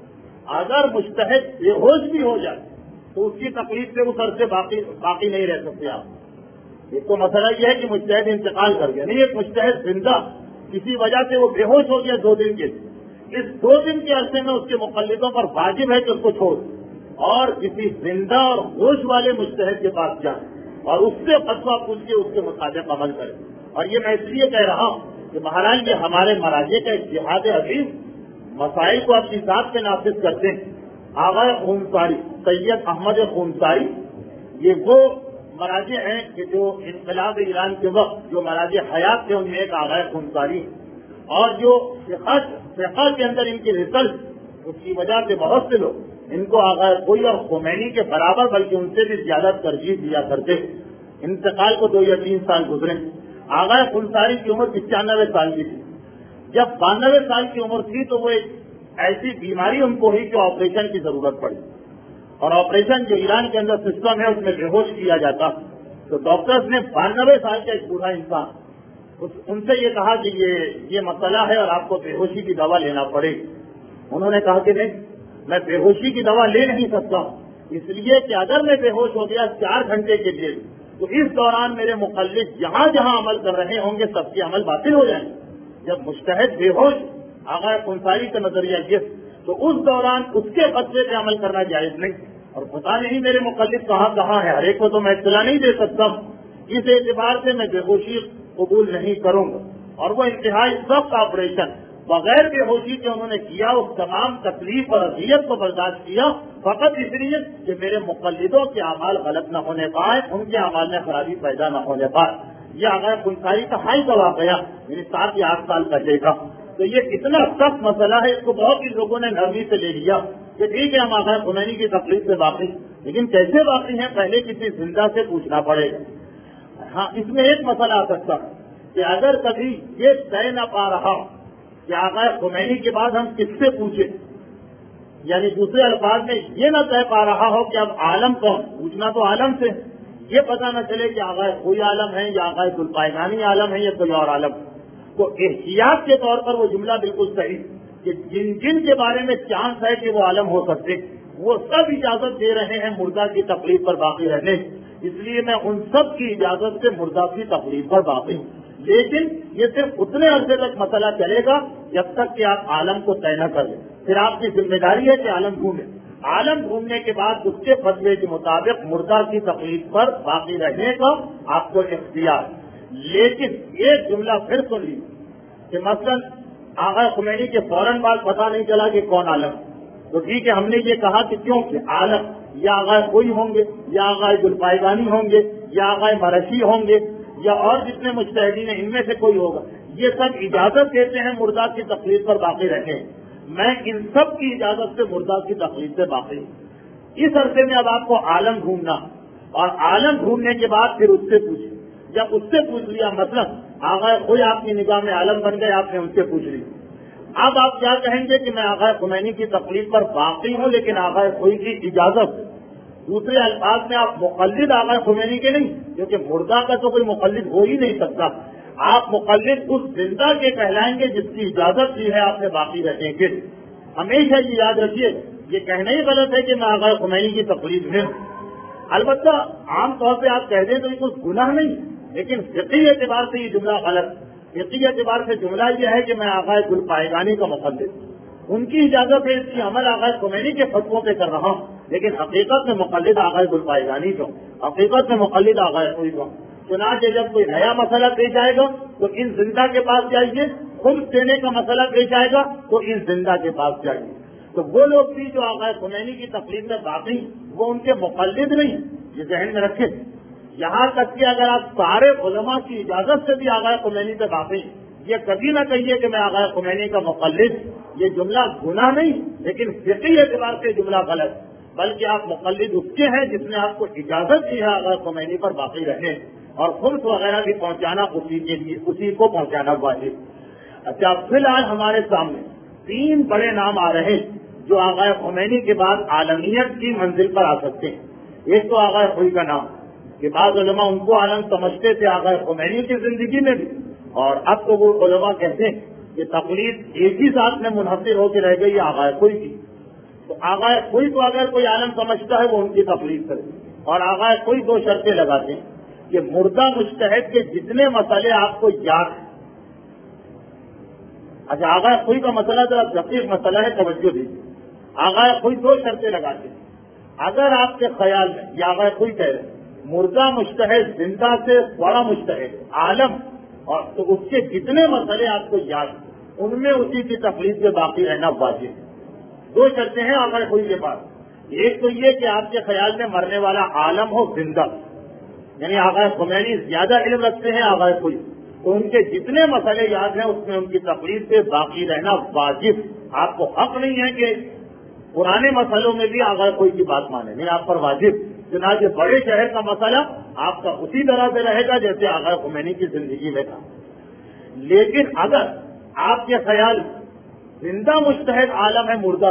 اگر مجتہد بے ہوش بھی ہو جائے تو اس کی تکلیف سے اس عرصے باقی باقی نہیں رہ سکتے آپ۔ ایک تو مسئلہ یہ ہے کہ مجتہد انتقال کر گیا، نہیں ایک مجتہد زندہ کسی وجہ سے وہ بے ہوش ہو گیا دو دن کے، اس دو دن کے عرصے میں اس کے مقلدوں پر واجب ہے کہ اس کو چھوڑ اور کسی زندہ اور ہوش والے مجتہد کے پاس جائے اور اس سے فتویٰ پوچھ کے اس کے مطابق عمل کرے۔ اور یہ میں اس لیے کہہ رہا ہوں کہ مہاراج یہ ہمارے مراجع کا اجتہاد عظیم مسائل کو اپنی ذات پہ نافذ کرتے ہیں۔ آغا خونساری سید احمد خونساری یہ وہ مراجع ہیں کہ جو انقلاب ایران کے وقت جو مراجع حیات تھے ان میں ایک آغا خونساری، اور جو فقہ فقہ کے اندر ان کی ریسرچ اس کی وجہ سے بہت سے لوگ ان کو آغا کوئی اور خمینی کے برابر بلکہ ان سے بھی زیادہ ترجیح دیا کرتے۔ انتقال کو دو یا تین سال گزرے، آغا خونساری کی عمر پچانوے سال کی تھی۔ جب بانوے سال کی عمر تھی تو وہ ایک ایسی بیماری ان کو ہوئی کہ آپریشن کی ضرورت پڑی، اور آپریشن جو ایران کے اندر سسٹم ہے اس میں بے ہوش کیا جاتا، تو ڈاکٹرز نے بانوے سال کا ایک بوڑھا انسان ان سے یہ کہا کہ یہ یہ مسئلہ ہے اور آپ کو بے ہوشی کی دوا لینا پڑے۔ انہوں نے کہا کہ نہیں، میں بے ہوشی کی دوا لے نہیں سکتا، اس لیے کہ اگر میں بے ہوش ہو گیا چار گھنٹے کے لیے تو اس دوران میرے مخالف جہاں جہاں عمل کر رہے ہوں گے سب کے عمل باطل ہو جائیں گے۔ جب مجتہد بے ہوش آغا خونساری کا نظریہ یہ تو اس دوران اس کے فتوے پہ عمل کرنا جائز نہیں، اور پتا نہیں میرے مخالف کہاں کہاں ہے، ہر ایک کو تو میں اطلاع نہیں دے سکتا، اس اعتبار سے میں بے ہوشی قبول نہیں کروں گا۔ اور وہ انتہائی سخت آپریشن بغیر بے ہوشی کے انہوں نے کیا، اس تمام تکلیف اور اذیت کو برداشت کیا فقط اس لیے کہ میرے مقلدوں کے اعمال غلط نہ ہونے پائے، ان کے اعمال میں خرابی پیدا نہ ہونے پائے۔ یہ آغا خونساری کا حال کا واقعہ میرے سات یا آٹھ سال پہلے کا، تو یہ کتنا سخت مسئلہ ہے، اس کو بہت ہی لوگوں نے نرمی سے لے لیا کہ ٹھیک ہے ہم آغا خمینی کی تکلیف سے واقف، لیکن کیسے واقف ہیں پہلے کسی زندہ سے پوچھنا پڑے گا۔ ہاں اس میں ایک مسئلہ آ سکتا کہ اگر کبھی یہ طے نہ پا رہا کہ آغا خمینی کے بعد ہم کس سے پوچھیں، یعنی دوسرے الفاظ میں یہ نہ طے پا رہا ہو کہ اب عالم کون، پوچھنا تو عالم سے، یہ پتہ نہ چلے کہ آغا کوئی عالم ہے یا آغا ذوالفیضانی عالم ہے یا کوئی اور عالم، تو احتیاط کے طور پر وہ جملہ بالکل صحیح کہ جن جن کے بارے میں چانس ہے کہ وہ عالم ہو سکتے وہ سب اجازت دے رہے ہیں مردہ کی تکلیف پر باقی رہنے، اس لیے میں ان سب کی اجازت سے مردہ کی تکلیف پر باقی ہوں، لیکن یہ صرف اتنے عرصے تک مسئلہ چلے گا جب تک کہ آپ عالم کو طے نہ کر لیں، پھر آپ کی ذمہ داری ہے کہ عالم ڈھونڈیں، عالم ڈھونڈنے کے بعد اس کے فتوے کے مطابق مردہ کی تکلیف پر باقی رہنے کا آپ کو اختیار۔ لیکن ایک جملہ پھر سن لی کہ مثلاً آغا خمینی کے فوراً بعد پتہ نہیں چلا کہ کون عالم، تو ٹھیک ہے ہم نے یہ کہا کہ کیوں کہ عالم یا آغا کوئی ہوں گے یا آغا ذوالفیضانی ہوں گے یا آغا مرشی ہوں گے یا اور جتنے مجتہدین ہیں ان میں سے کوئی ہوگا، یہ سب اجازت دیتے ہیں مردہ کی تکلیف پر باقی رہنے، میں ان سب کی اجازت سے مردہ کی تکلیف سے باقی ہوں۔ اس عرصے میں اب آپ کو عالم ڈھونڈنا، اور عالم ڈھونڈنے کے بعد پھر اس سے پوچھیں، جب اس سے پوچھ لیا مطلب آغا کوئی آپ کی نگاہ میں عالم بن گئے، آپ نے ان سے پوچھ لی، اب آپ کیا کہیں گے کہ میں آغا خمینی کی تکلیف پر باقی ہوں لیکن آغا کوئی کی اجازت، دوسرے الفاظ میں آپ مقلد آغا خمینی کے نہیں، کیونکہ مردہ کا تو کوئی مقلد ہو ہی نہیں سکتا، آپ مقلد اس زندہ کے کہلائیں گے جس کی اجازت دی ہے آپ نے باقی رہنے کے۔ ہمیشہ یہ یاد رکھیے یہ کہنا ہی غلط ہے کہ میں آغا خمینی کی تکلیف میں ہوں، البتہ عام طور پہ آپ کہہ دیں تو یہ کچھ گناہ نہیں، لیکن فقہی اعتبار سے یہ جملہ غلط، فقہی اعتبار سے جملہ یہ ہے کہ میں آغا ذوالفیضانی کا مقلد، ان کی اجازت ہے اس کی عمل آغا خمینی کے فتووں پہ کر رہا ہوں، لیکن حقیقت میں مقلد آغا ذوالفیضانی کا، حقیقت میں مقلد آغا کوئی کا۔ چنانچہ جب کوئی نیا مسئلہ پیش آئے گا تو ان زندہ کے پاس جائیے، خود دینے کا مسئلہ پیش آئے گا تو ان زندہ کے پاس جائیے، تو وہ لوگ بھی جو آغا خمینی کی تکلیف میں باقی وہ ان کے مقلد نہیں، یہ ذہن میں رکھیں، یہاں تک کہ اگر آپ سارے علماء کی اجازت سے بھی آغا خمینی سے باقی، یہ کبھی نہ کہیے کہ میں آغا خمینی کا مقلد، یہ جملہ گناہ نہیں لیکن فقہی اعتبار سے جملہ غلط، بلکہ آپ مقلد اس کے ہیں جس نے آپ کو اجازت دی ہے آغا خمینی پر باقی رہنے، اور خمس وغیرہ بھی پہنچانا اسی کے لیے اسی کو پہنچانا واجب۔ اچھا فی الحال ہمارے سامنے تین بڑے نام آ رہے ہیں جو آغا خمینی کے بعد عالمیت کی منزل پر آ سکتے ہیں۔ ایک تو آغا خوئی کا نام کہ بعض علماء ان کو عالم سمجھتے تھے آغا خمینی کی زندگی میں بھی، اور اب تو وہ علماء کہتے ہیں کہ تقلید ایک ہی ساتھ میں منحصر ہو کے رہ گئی آغا خوئی کی. تو آغا خوئی کو اگر کوئی عالم سمجھتا ہے وہ ان کی تقلید کرے. اور آغا خوئی دو شرطیں لگاتے ہیں کہ مردہ مجتہد کے جتنے مسئلے آپ کو یاد ہیں. اچھا آغا خوئی کا مسئلہ ذرا دقیق مسئلہ ہے، توجہ دیجیے. آغا خوئی دو شرطیں لگاتے ہیں. اگر آپ کے خیال میں یہ آغا خوئی کہہ رہے ہیں مردہ مجتہد زندہ سے بڑا مجتہد عالم، اور تو اس کے جتنے مسئلے آپ کو یاد ہیں ان میں اسی کی تقلید سے باقی رہنا واجب ہے. دو شرطیں ہیں آغا خوئی کے پاس. ایک تو یہ کہ آپ کے خیال میں مرنے والا عالم ہو زندہ، یعنی آغا خمینی زیادہ علم رکھتے ہیں آغا خوئی، تو ان کے جتنے مسئلے یاد ہیں اس میں ان کی تقلید سے باقی رہنا واجب. آپ کو حق نہیں ہے کہ پرانے مسئلوں میں بھی آغا خوئی کی بات مانے، نہیں آپ پر واجب. چنانچہ بڑے شہر کا مسئلہ آپ کا اسی طرح سے رہے گا جیسے آغا خمینی کی زندگی میں تھا. لیکن اگر آپ کے خیال زندہ مجتہد عالم ہے مردہ،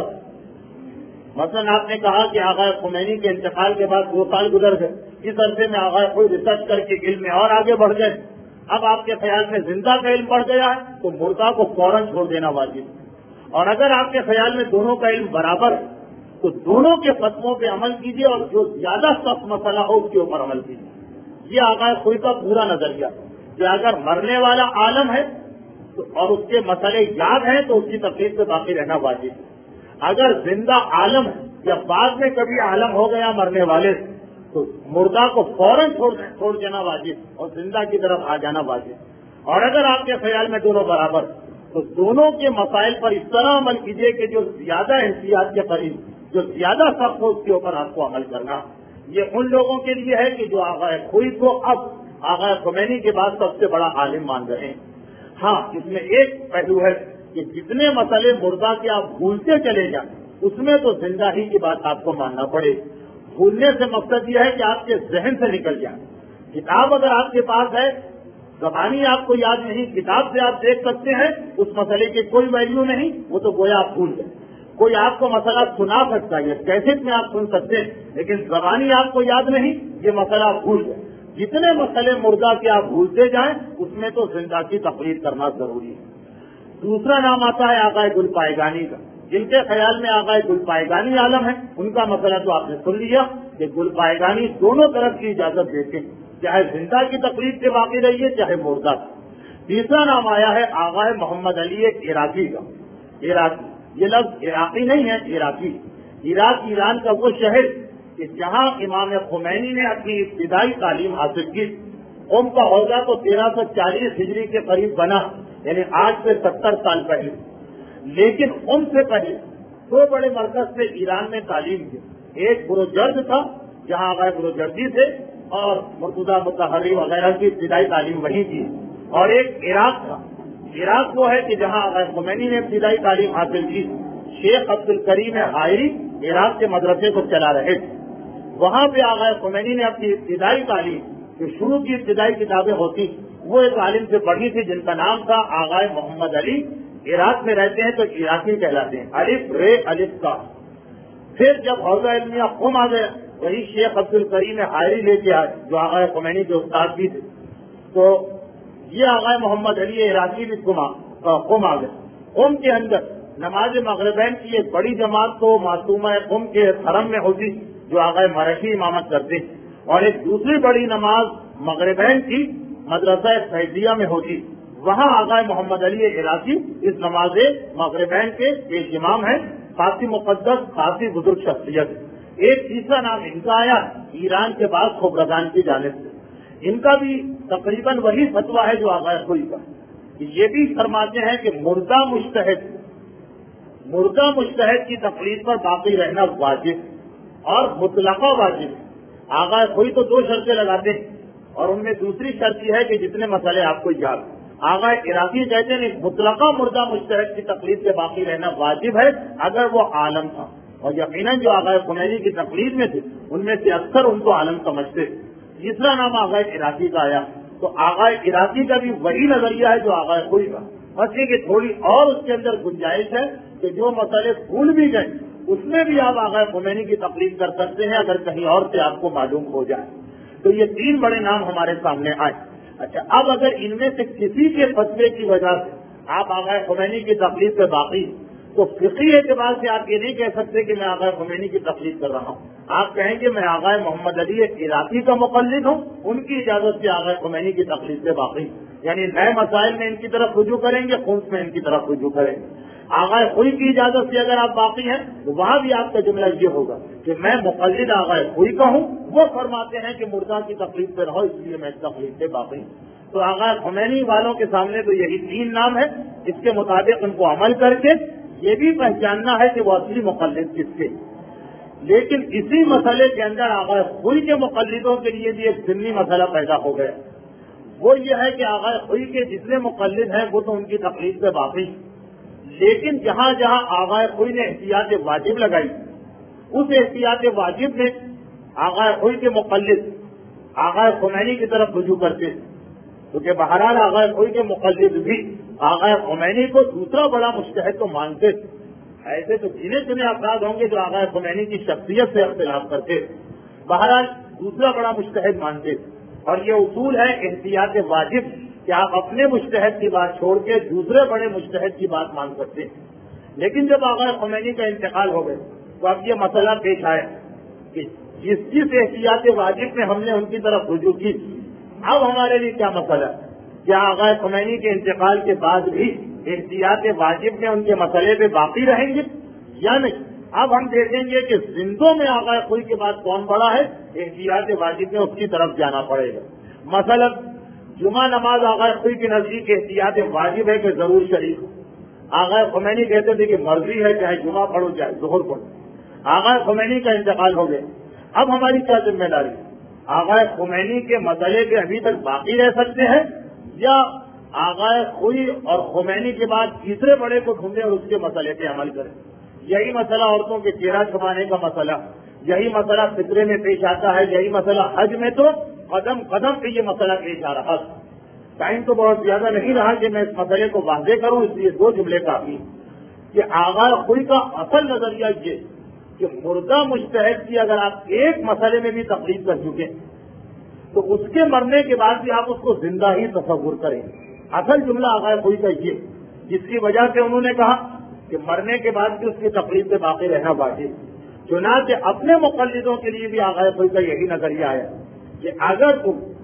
مثلا آپ نے کہا کہ آغا خمینی کے انتقال کے بعد دو سال گزر گئے، اس عرصے میں آغا خوئی ریسرچ کر کے علم میں اور آگے بڑھ گئے، اب آپ کے خیال میں زندہ کا علم بڑھ گیا ہے تو مردہ کو فوراً چھوڑ دینا واجب. اور اگر آپ کے خیال میں دونوں کا علم برابر ہے تو دونوں کے فتووں پہ عمل کیجیے اور جو زیادہ سخت مسئلہ ہو اس کے اوپر عمل کیجیے. یہ آغا خوئی کا پورا نظریہ کہ اگر مرنے والا عالم ہے تو اور اس کے مسئلے یاد ہیں تو اس کی تقلید سے باقی رہنا واجب. اگر زندہ عالم ہے یا بعد میں کبھی عالم ہو گیا مرنے والے تو مردہ کو فوراً چھوڑ دینا واجب اور زندہ کی طرف آ جانا واجب. اور اگر آپ کے خیال میں دونوں برابر تو دونوں کے مسائل پر اس طرح عمل کیجیے کہ جو زیادہ احتیاط کے قریب جو زیادہ سخت ہو اس کے اوپر آپ کو عمل کرنا. یہ ان لوگوں کے لیے ہے کہ جو آغا خوئی کو اب آغا خمینی کے بعد سب سے بڑا عالم مان رہے ہیں. ہاں اس میں ایک پہلو ہے کہ جتنے مسئلے مردہ کے آپ بھولتے چلے جائیں اس میں تو زندہ ہی کی بات آپ کو ماننا پڑے. بھولنے سے مقصد یہ ہے کہ آپ کے ذہن سے نکل جائے. کتاب اگر آپ کے پاس ہے، زبانی آپ کو یاد نہیں، کتاب سے آپ دیکھ سکتے ہیں، اس مسئلے کی کوئی ویلیو نہیں، وہ تو گویا آپ بھول گئے. کوئی آپ کو مسئلہ سنا سکتا ہے، کیسٹ میں آپ سن سکتے ہیں، لیکن زبانی آپ کو یاد نہیں، یہ مسئلہ آپ بھول گئے. جتنے مسئلے مردہ کے آپ بھولتے جائیں اس میں تو زندہ کی تقلید کرنا ضروری ہے. دوسرا نام آتا ہے آغا گل پائیگانی کا. جن کے خیال میں آغا گل پائیگانی عالم ہے ان کا مسئلہ تو آپ نے سن لیا کہ گل پائیگانی دونوں طرف کی اجازت دیتے ہیں، چاہے زندہ کی تقلید سے باقی رہیے چاہے مردہ. تیسرا نام آیا ہے آغا محمد علی عراقی کا. عراقی یہ لفظ عراقی نہیں ہے، عراقی. عراق ایران کا وہ شہر کہ جہاں امام خمینی نے اپنی ابتدائی تعلیم حاصل کی. قم کا عہدہ تو تیرہ سو چالیس ہجری کے قریب بنا، یعنی آج سے ستر سال پہلے. لیکن قم سے پہلے دو بڑے مرکز سے ایران میں تعلیم کی. ایک بروجرد تھا جہاں آغا بروجردی تھے اور مرتضیٰ مطہری وغیرہ کی ابتدائی تعلیم وہیں کی، اور ایک عراق تھا. عراق وہ ہے کہ جہاں آغا خمینی نے ابتدائی تعلیم حاصل کی. شیخ عبد الکریم حائری عراق کے مدرسے کو چلا رہے تھے. وہاں پہ آغا خمینی نے اپنی ابتدائی تعلیم جو شروع کی ابتدائی کتابیں ہوتی وہ ایک عالم سے پڑھی تھی جن کا نام تھا آغا محمد علی. عراق میں رہتے ہیں تو عراقی کہلاتے ہیں، الف رے الف کا. پھر جب حوضہ علمیہ قم آ گیا وہی شیخ عبد الکریم حائری لے کے آئے جو آغا خمینی کے استاد بھی تھے. تو یہ آغا محمد علی عراقی بھی قم آ گئے. قم کے اندر نماز مغربین کی ایک بڑی جماعت تو معصومہ قم کے حرم میں ہوتی جو آغا مرحی امامت کرتے، اور ایک دوسری بڑی نماز مغربین کی مدرسہ فیضیہ میں ہوتی. وہاں آغا محمد علی عراقی اس نماز مغربین کے ایک امام ہیں، خاصی مقدس خاصی بزرگ شخصیت. ایک تیسرا نام ان کا آیا ایران کے بعد خبرگان کی جانب سے. ان کا بھی تقریباً وہی فتویٰ ہے جو آغا خوئی کا. یہ بھی فرماتے ہیں کہ مردہ مجتہد مردہ مجتہد کی تقلید پر باقی رہنا واجب اور مطلقہ واجب. آغا خوئی تو دو شرطیں لگاتے ہیں اور ان میں دوسری شرط یہ ہے کہ جتنے مسئلے آپ کو یاد. آغا عراقی کہتے ہیں مطلقہ مردہ مجتہد کی تقلید سے باقی رہنا واجب ہے اگر وہ عالم تھا، اور یقیناً جو آغا خمینی کی تقلید میں تھے ان میں سے اکثر ان کو عالم سمجھتے. تیسرا نام آغا عراقی کا آیا تو آغا عراقی کا بھی وہی نظریہ ہے جو آغا خوئی کا، بس یہ کہ تھوڑی اور اس کے اندر گنجائش ہے کہ جو مسئلے بھول بھی گئے اس میں بھی آپ آغا خمینی کی تقلید کر سکتے ہیں اگر کہیں اور سے آپ کو معلوم ہو جائے. تو یہ تین بڑے نام ہمارے سامنے آئے. اچھا اب اگر ان میں سے کسی کے فتوے کی وجہ سے آپ آغا خمینی کی تقلید سے باقی تو فقہی اعتبار سے آپ یہ نہیں کہہ سکتے کہ میں آغا خمینی کی تقلید کر رہا ہوں. آپ کہیں گے میں آغا محمد علی عراقی کا مقلد ہوں, ان کی اجازت سے آغا خمینی کی تقلید سے باقی, یعنی نئے مسائل میں ان کی طرف رجوع کریں گے, خنث میں ان کی طرف رجوع کریں گے. آغا خوئی کی اجازت سے اگر آپ باقی ہیں تو وہاں بھی آپ کا جملہ یہ ہوگا کہ میں مقلد آغا خوئی کا ہوں, وہ فرماتے ہیں کہ مردہ کی تقلید پہ رہو اس لیے میں اس تقلید سے باقی ہوں. تو آغا خمینی والوں کے سامنے تو یہی تین نام ہے, اس کے مطابق ان کو عمل کر کے یہ بھی پہچاننا ہے کہ وہ اصلی مقلد کس کے. لیکن اسی مسئلے کے اندر آغا خوئی کے مقلدوں کے لیے بھی ایک ضمنی مسئلہ پیدا ہو گیا. وہ یہ ہے کہ آغا خوئی کے جتنے مقلد ہیں وہ تو ان کی تقلید سے باقی, لیکن جہاں جہاں آغا خوئی نے احتیاط واجب لگائی اس احتیاط واجب میں آغا خوئی کے مقلد آغا خمینی کی طرف رجوع کرتے, کیونکہ بہرحال آغا خوئی کے مقلد بھی آغا خمینی کو دوسرا بڑا مجتہد تو مانتے. ایسے تو گنے چنے افراد ہوں گے جو آغا خمینی کی شخصیت سے اختلاف کرتے, بہرحال دوسرا بڑا مجتہد مانتے. اور یہ اصول ہے احتیاط واجب کہ آپ اپنے مجتہد کی بات چھوڑ کے دوسرے بڑے مجتہد کی بات مان سکتے ہیں. لیکن جب آغا خمینی کا انتقال ہو گئے تو اب یہ مسئلہ پیش آیا کہ جس جس احتیاط واجب میں ہم نے ان کی طرف رجوع کی, اب ہمارے لیے کیا مسئلہ ہے؟ کیا آغا خمینی کے انتقال کے بعد بھی احتیاط واجب میں ان کے مسئلے پہ باقی رہیں گے یا نہیں؟ اب ہم دیکھیں گے کہ زندوں میں آغا خوئی کے بعد کون بڑا ہے, احتیاط واجب میں اس کی طرف جانا پڑے گا. مثلا جمعہ نماز آغا خوئی کے نزدیک احتیاط واجب ہے کہ ضرور شریک ہو. آغا خمینی کہتے تھے کہ مرضی ہے چاہے جمعہ پڑھو چاہے ظہر پڑھو. آغا خمینی کا انتقال ہو گیا, اب ہماری کیا ذمہ داری؟ آغا خمینی کے مسئلے پہ ابھی تک باقی رہ سکتے ہیں یا آغا خوئی اور خمینی کے بعد تیسرے بڑے کو ڈھونڈیں اور اس کے مسئلے پہ عمل کریں؟ یہی مسئلہ عورتوں کے چہرہ چھپانے کا مسئلہ, یہی مسئلہ فطرے میں پیش آتا ہے, یہی مسئلہ حج میں تو قدم قدم پہ یہ مسئلہ پیش آ رہا. ٹائم تو بہت زیادہ نہیں رہا کہ میں اس مسئلے کو واضح کروں, اس لیے دو جملے کافی کہ آغا خوئی کا اصل نظریہ یہ کہ مردہ مجتہد کی اگر آپ ایک مسئلے میں بھی تقلید کر چکے تو اس کے مرنے کے بعد بھی آپ اس کو زندہ ہی تصور کریں. اصل جملہ آغا خوئی کا یہ, جس کی وجہ سے انہوں نے کہا کہ مرنے کے بعد بھی اس کی تقلید سے باقی رہنا واجب. چنانچہ اپنے مقلدوں کے لیے بھی آغا خوئی کا یہی نظریہ آیا کہ اگر تم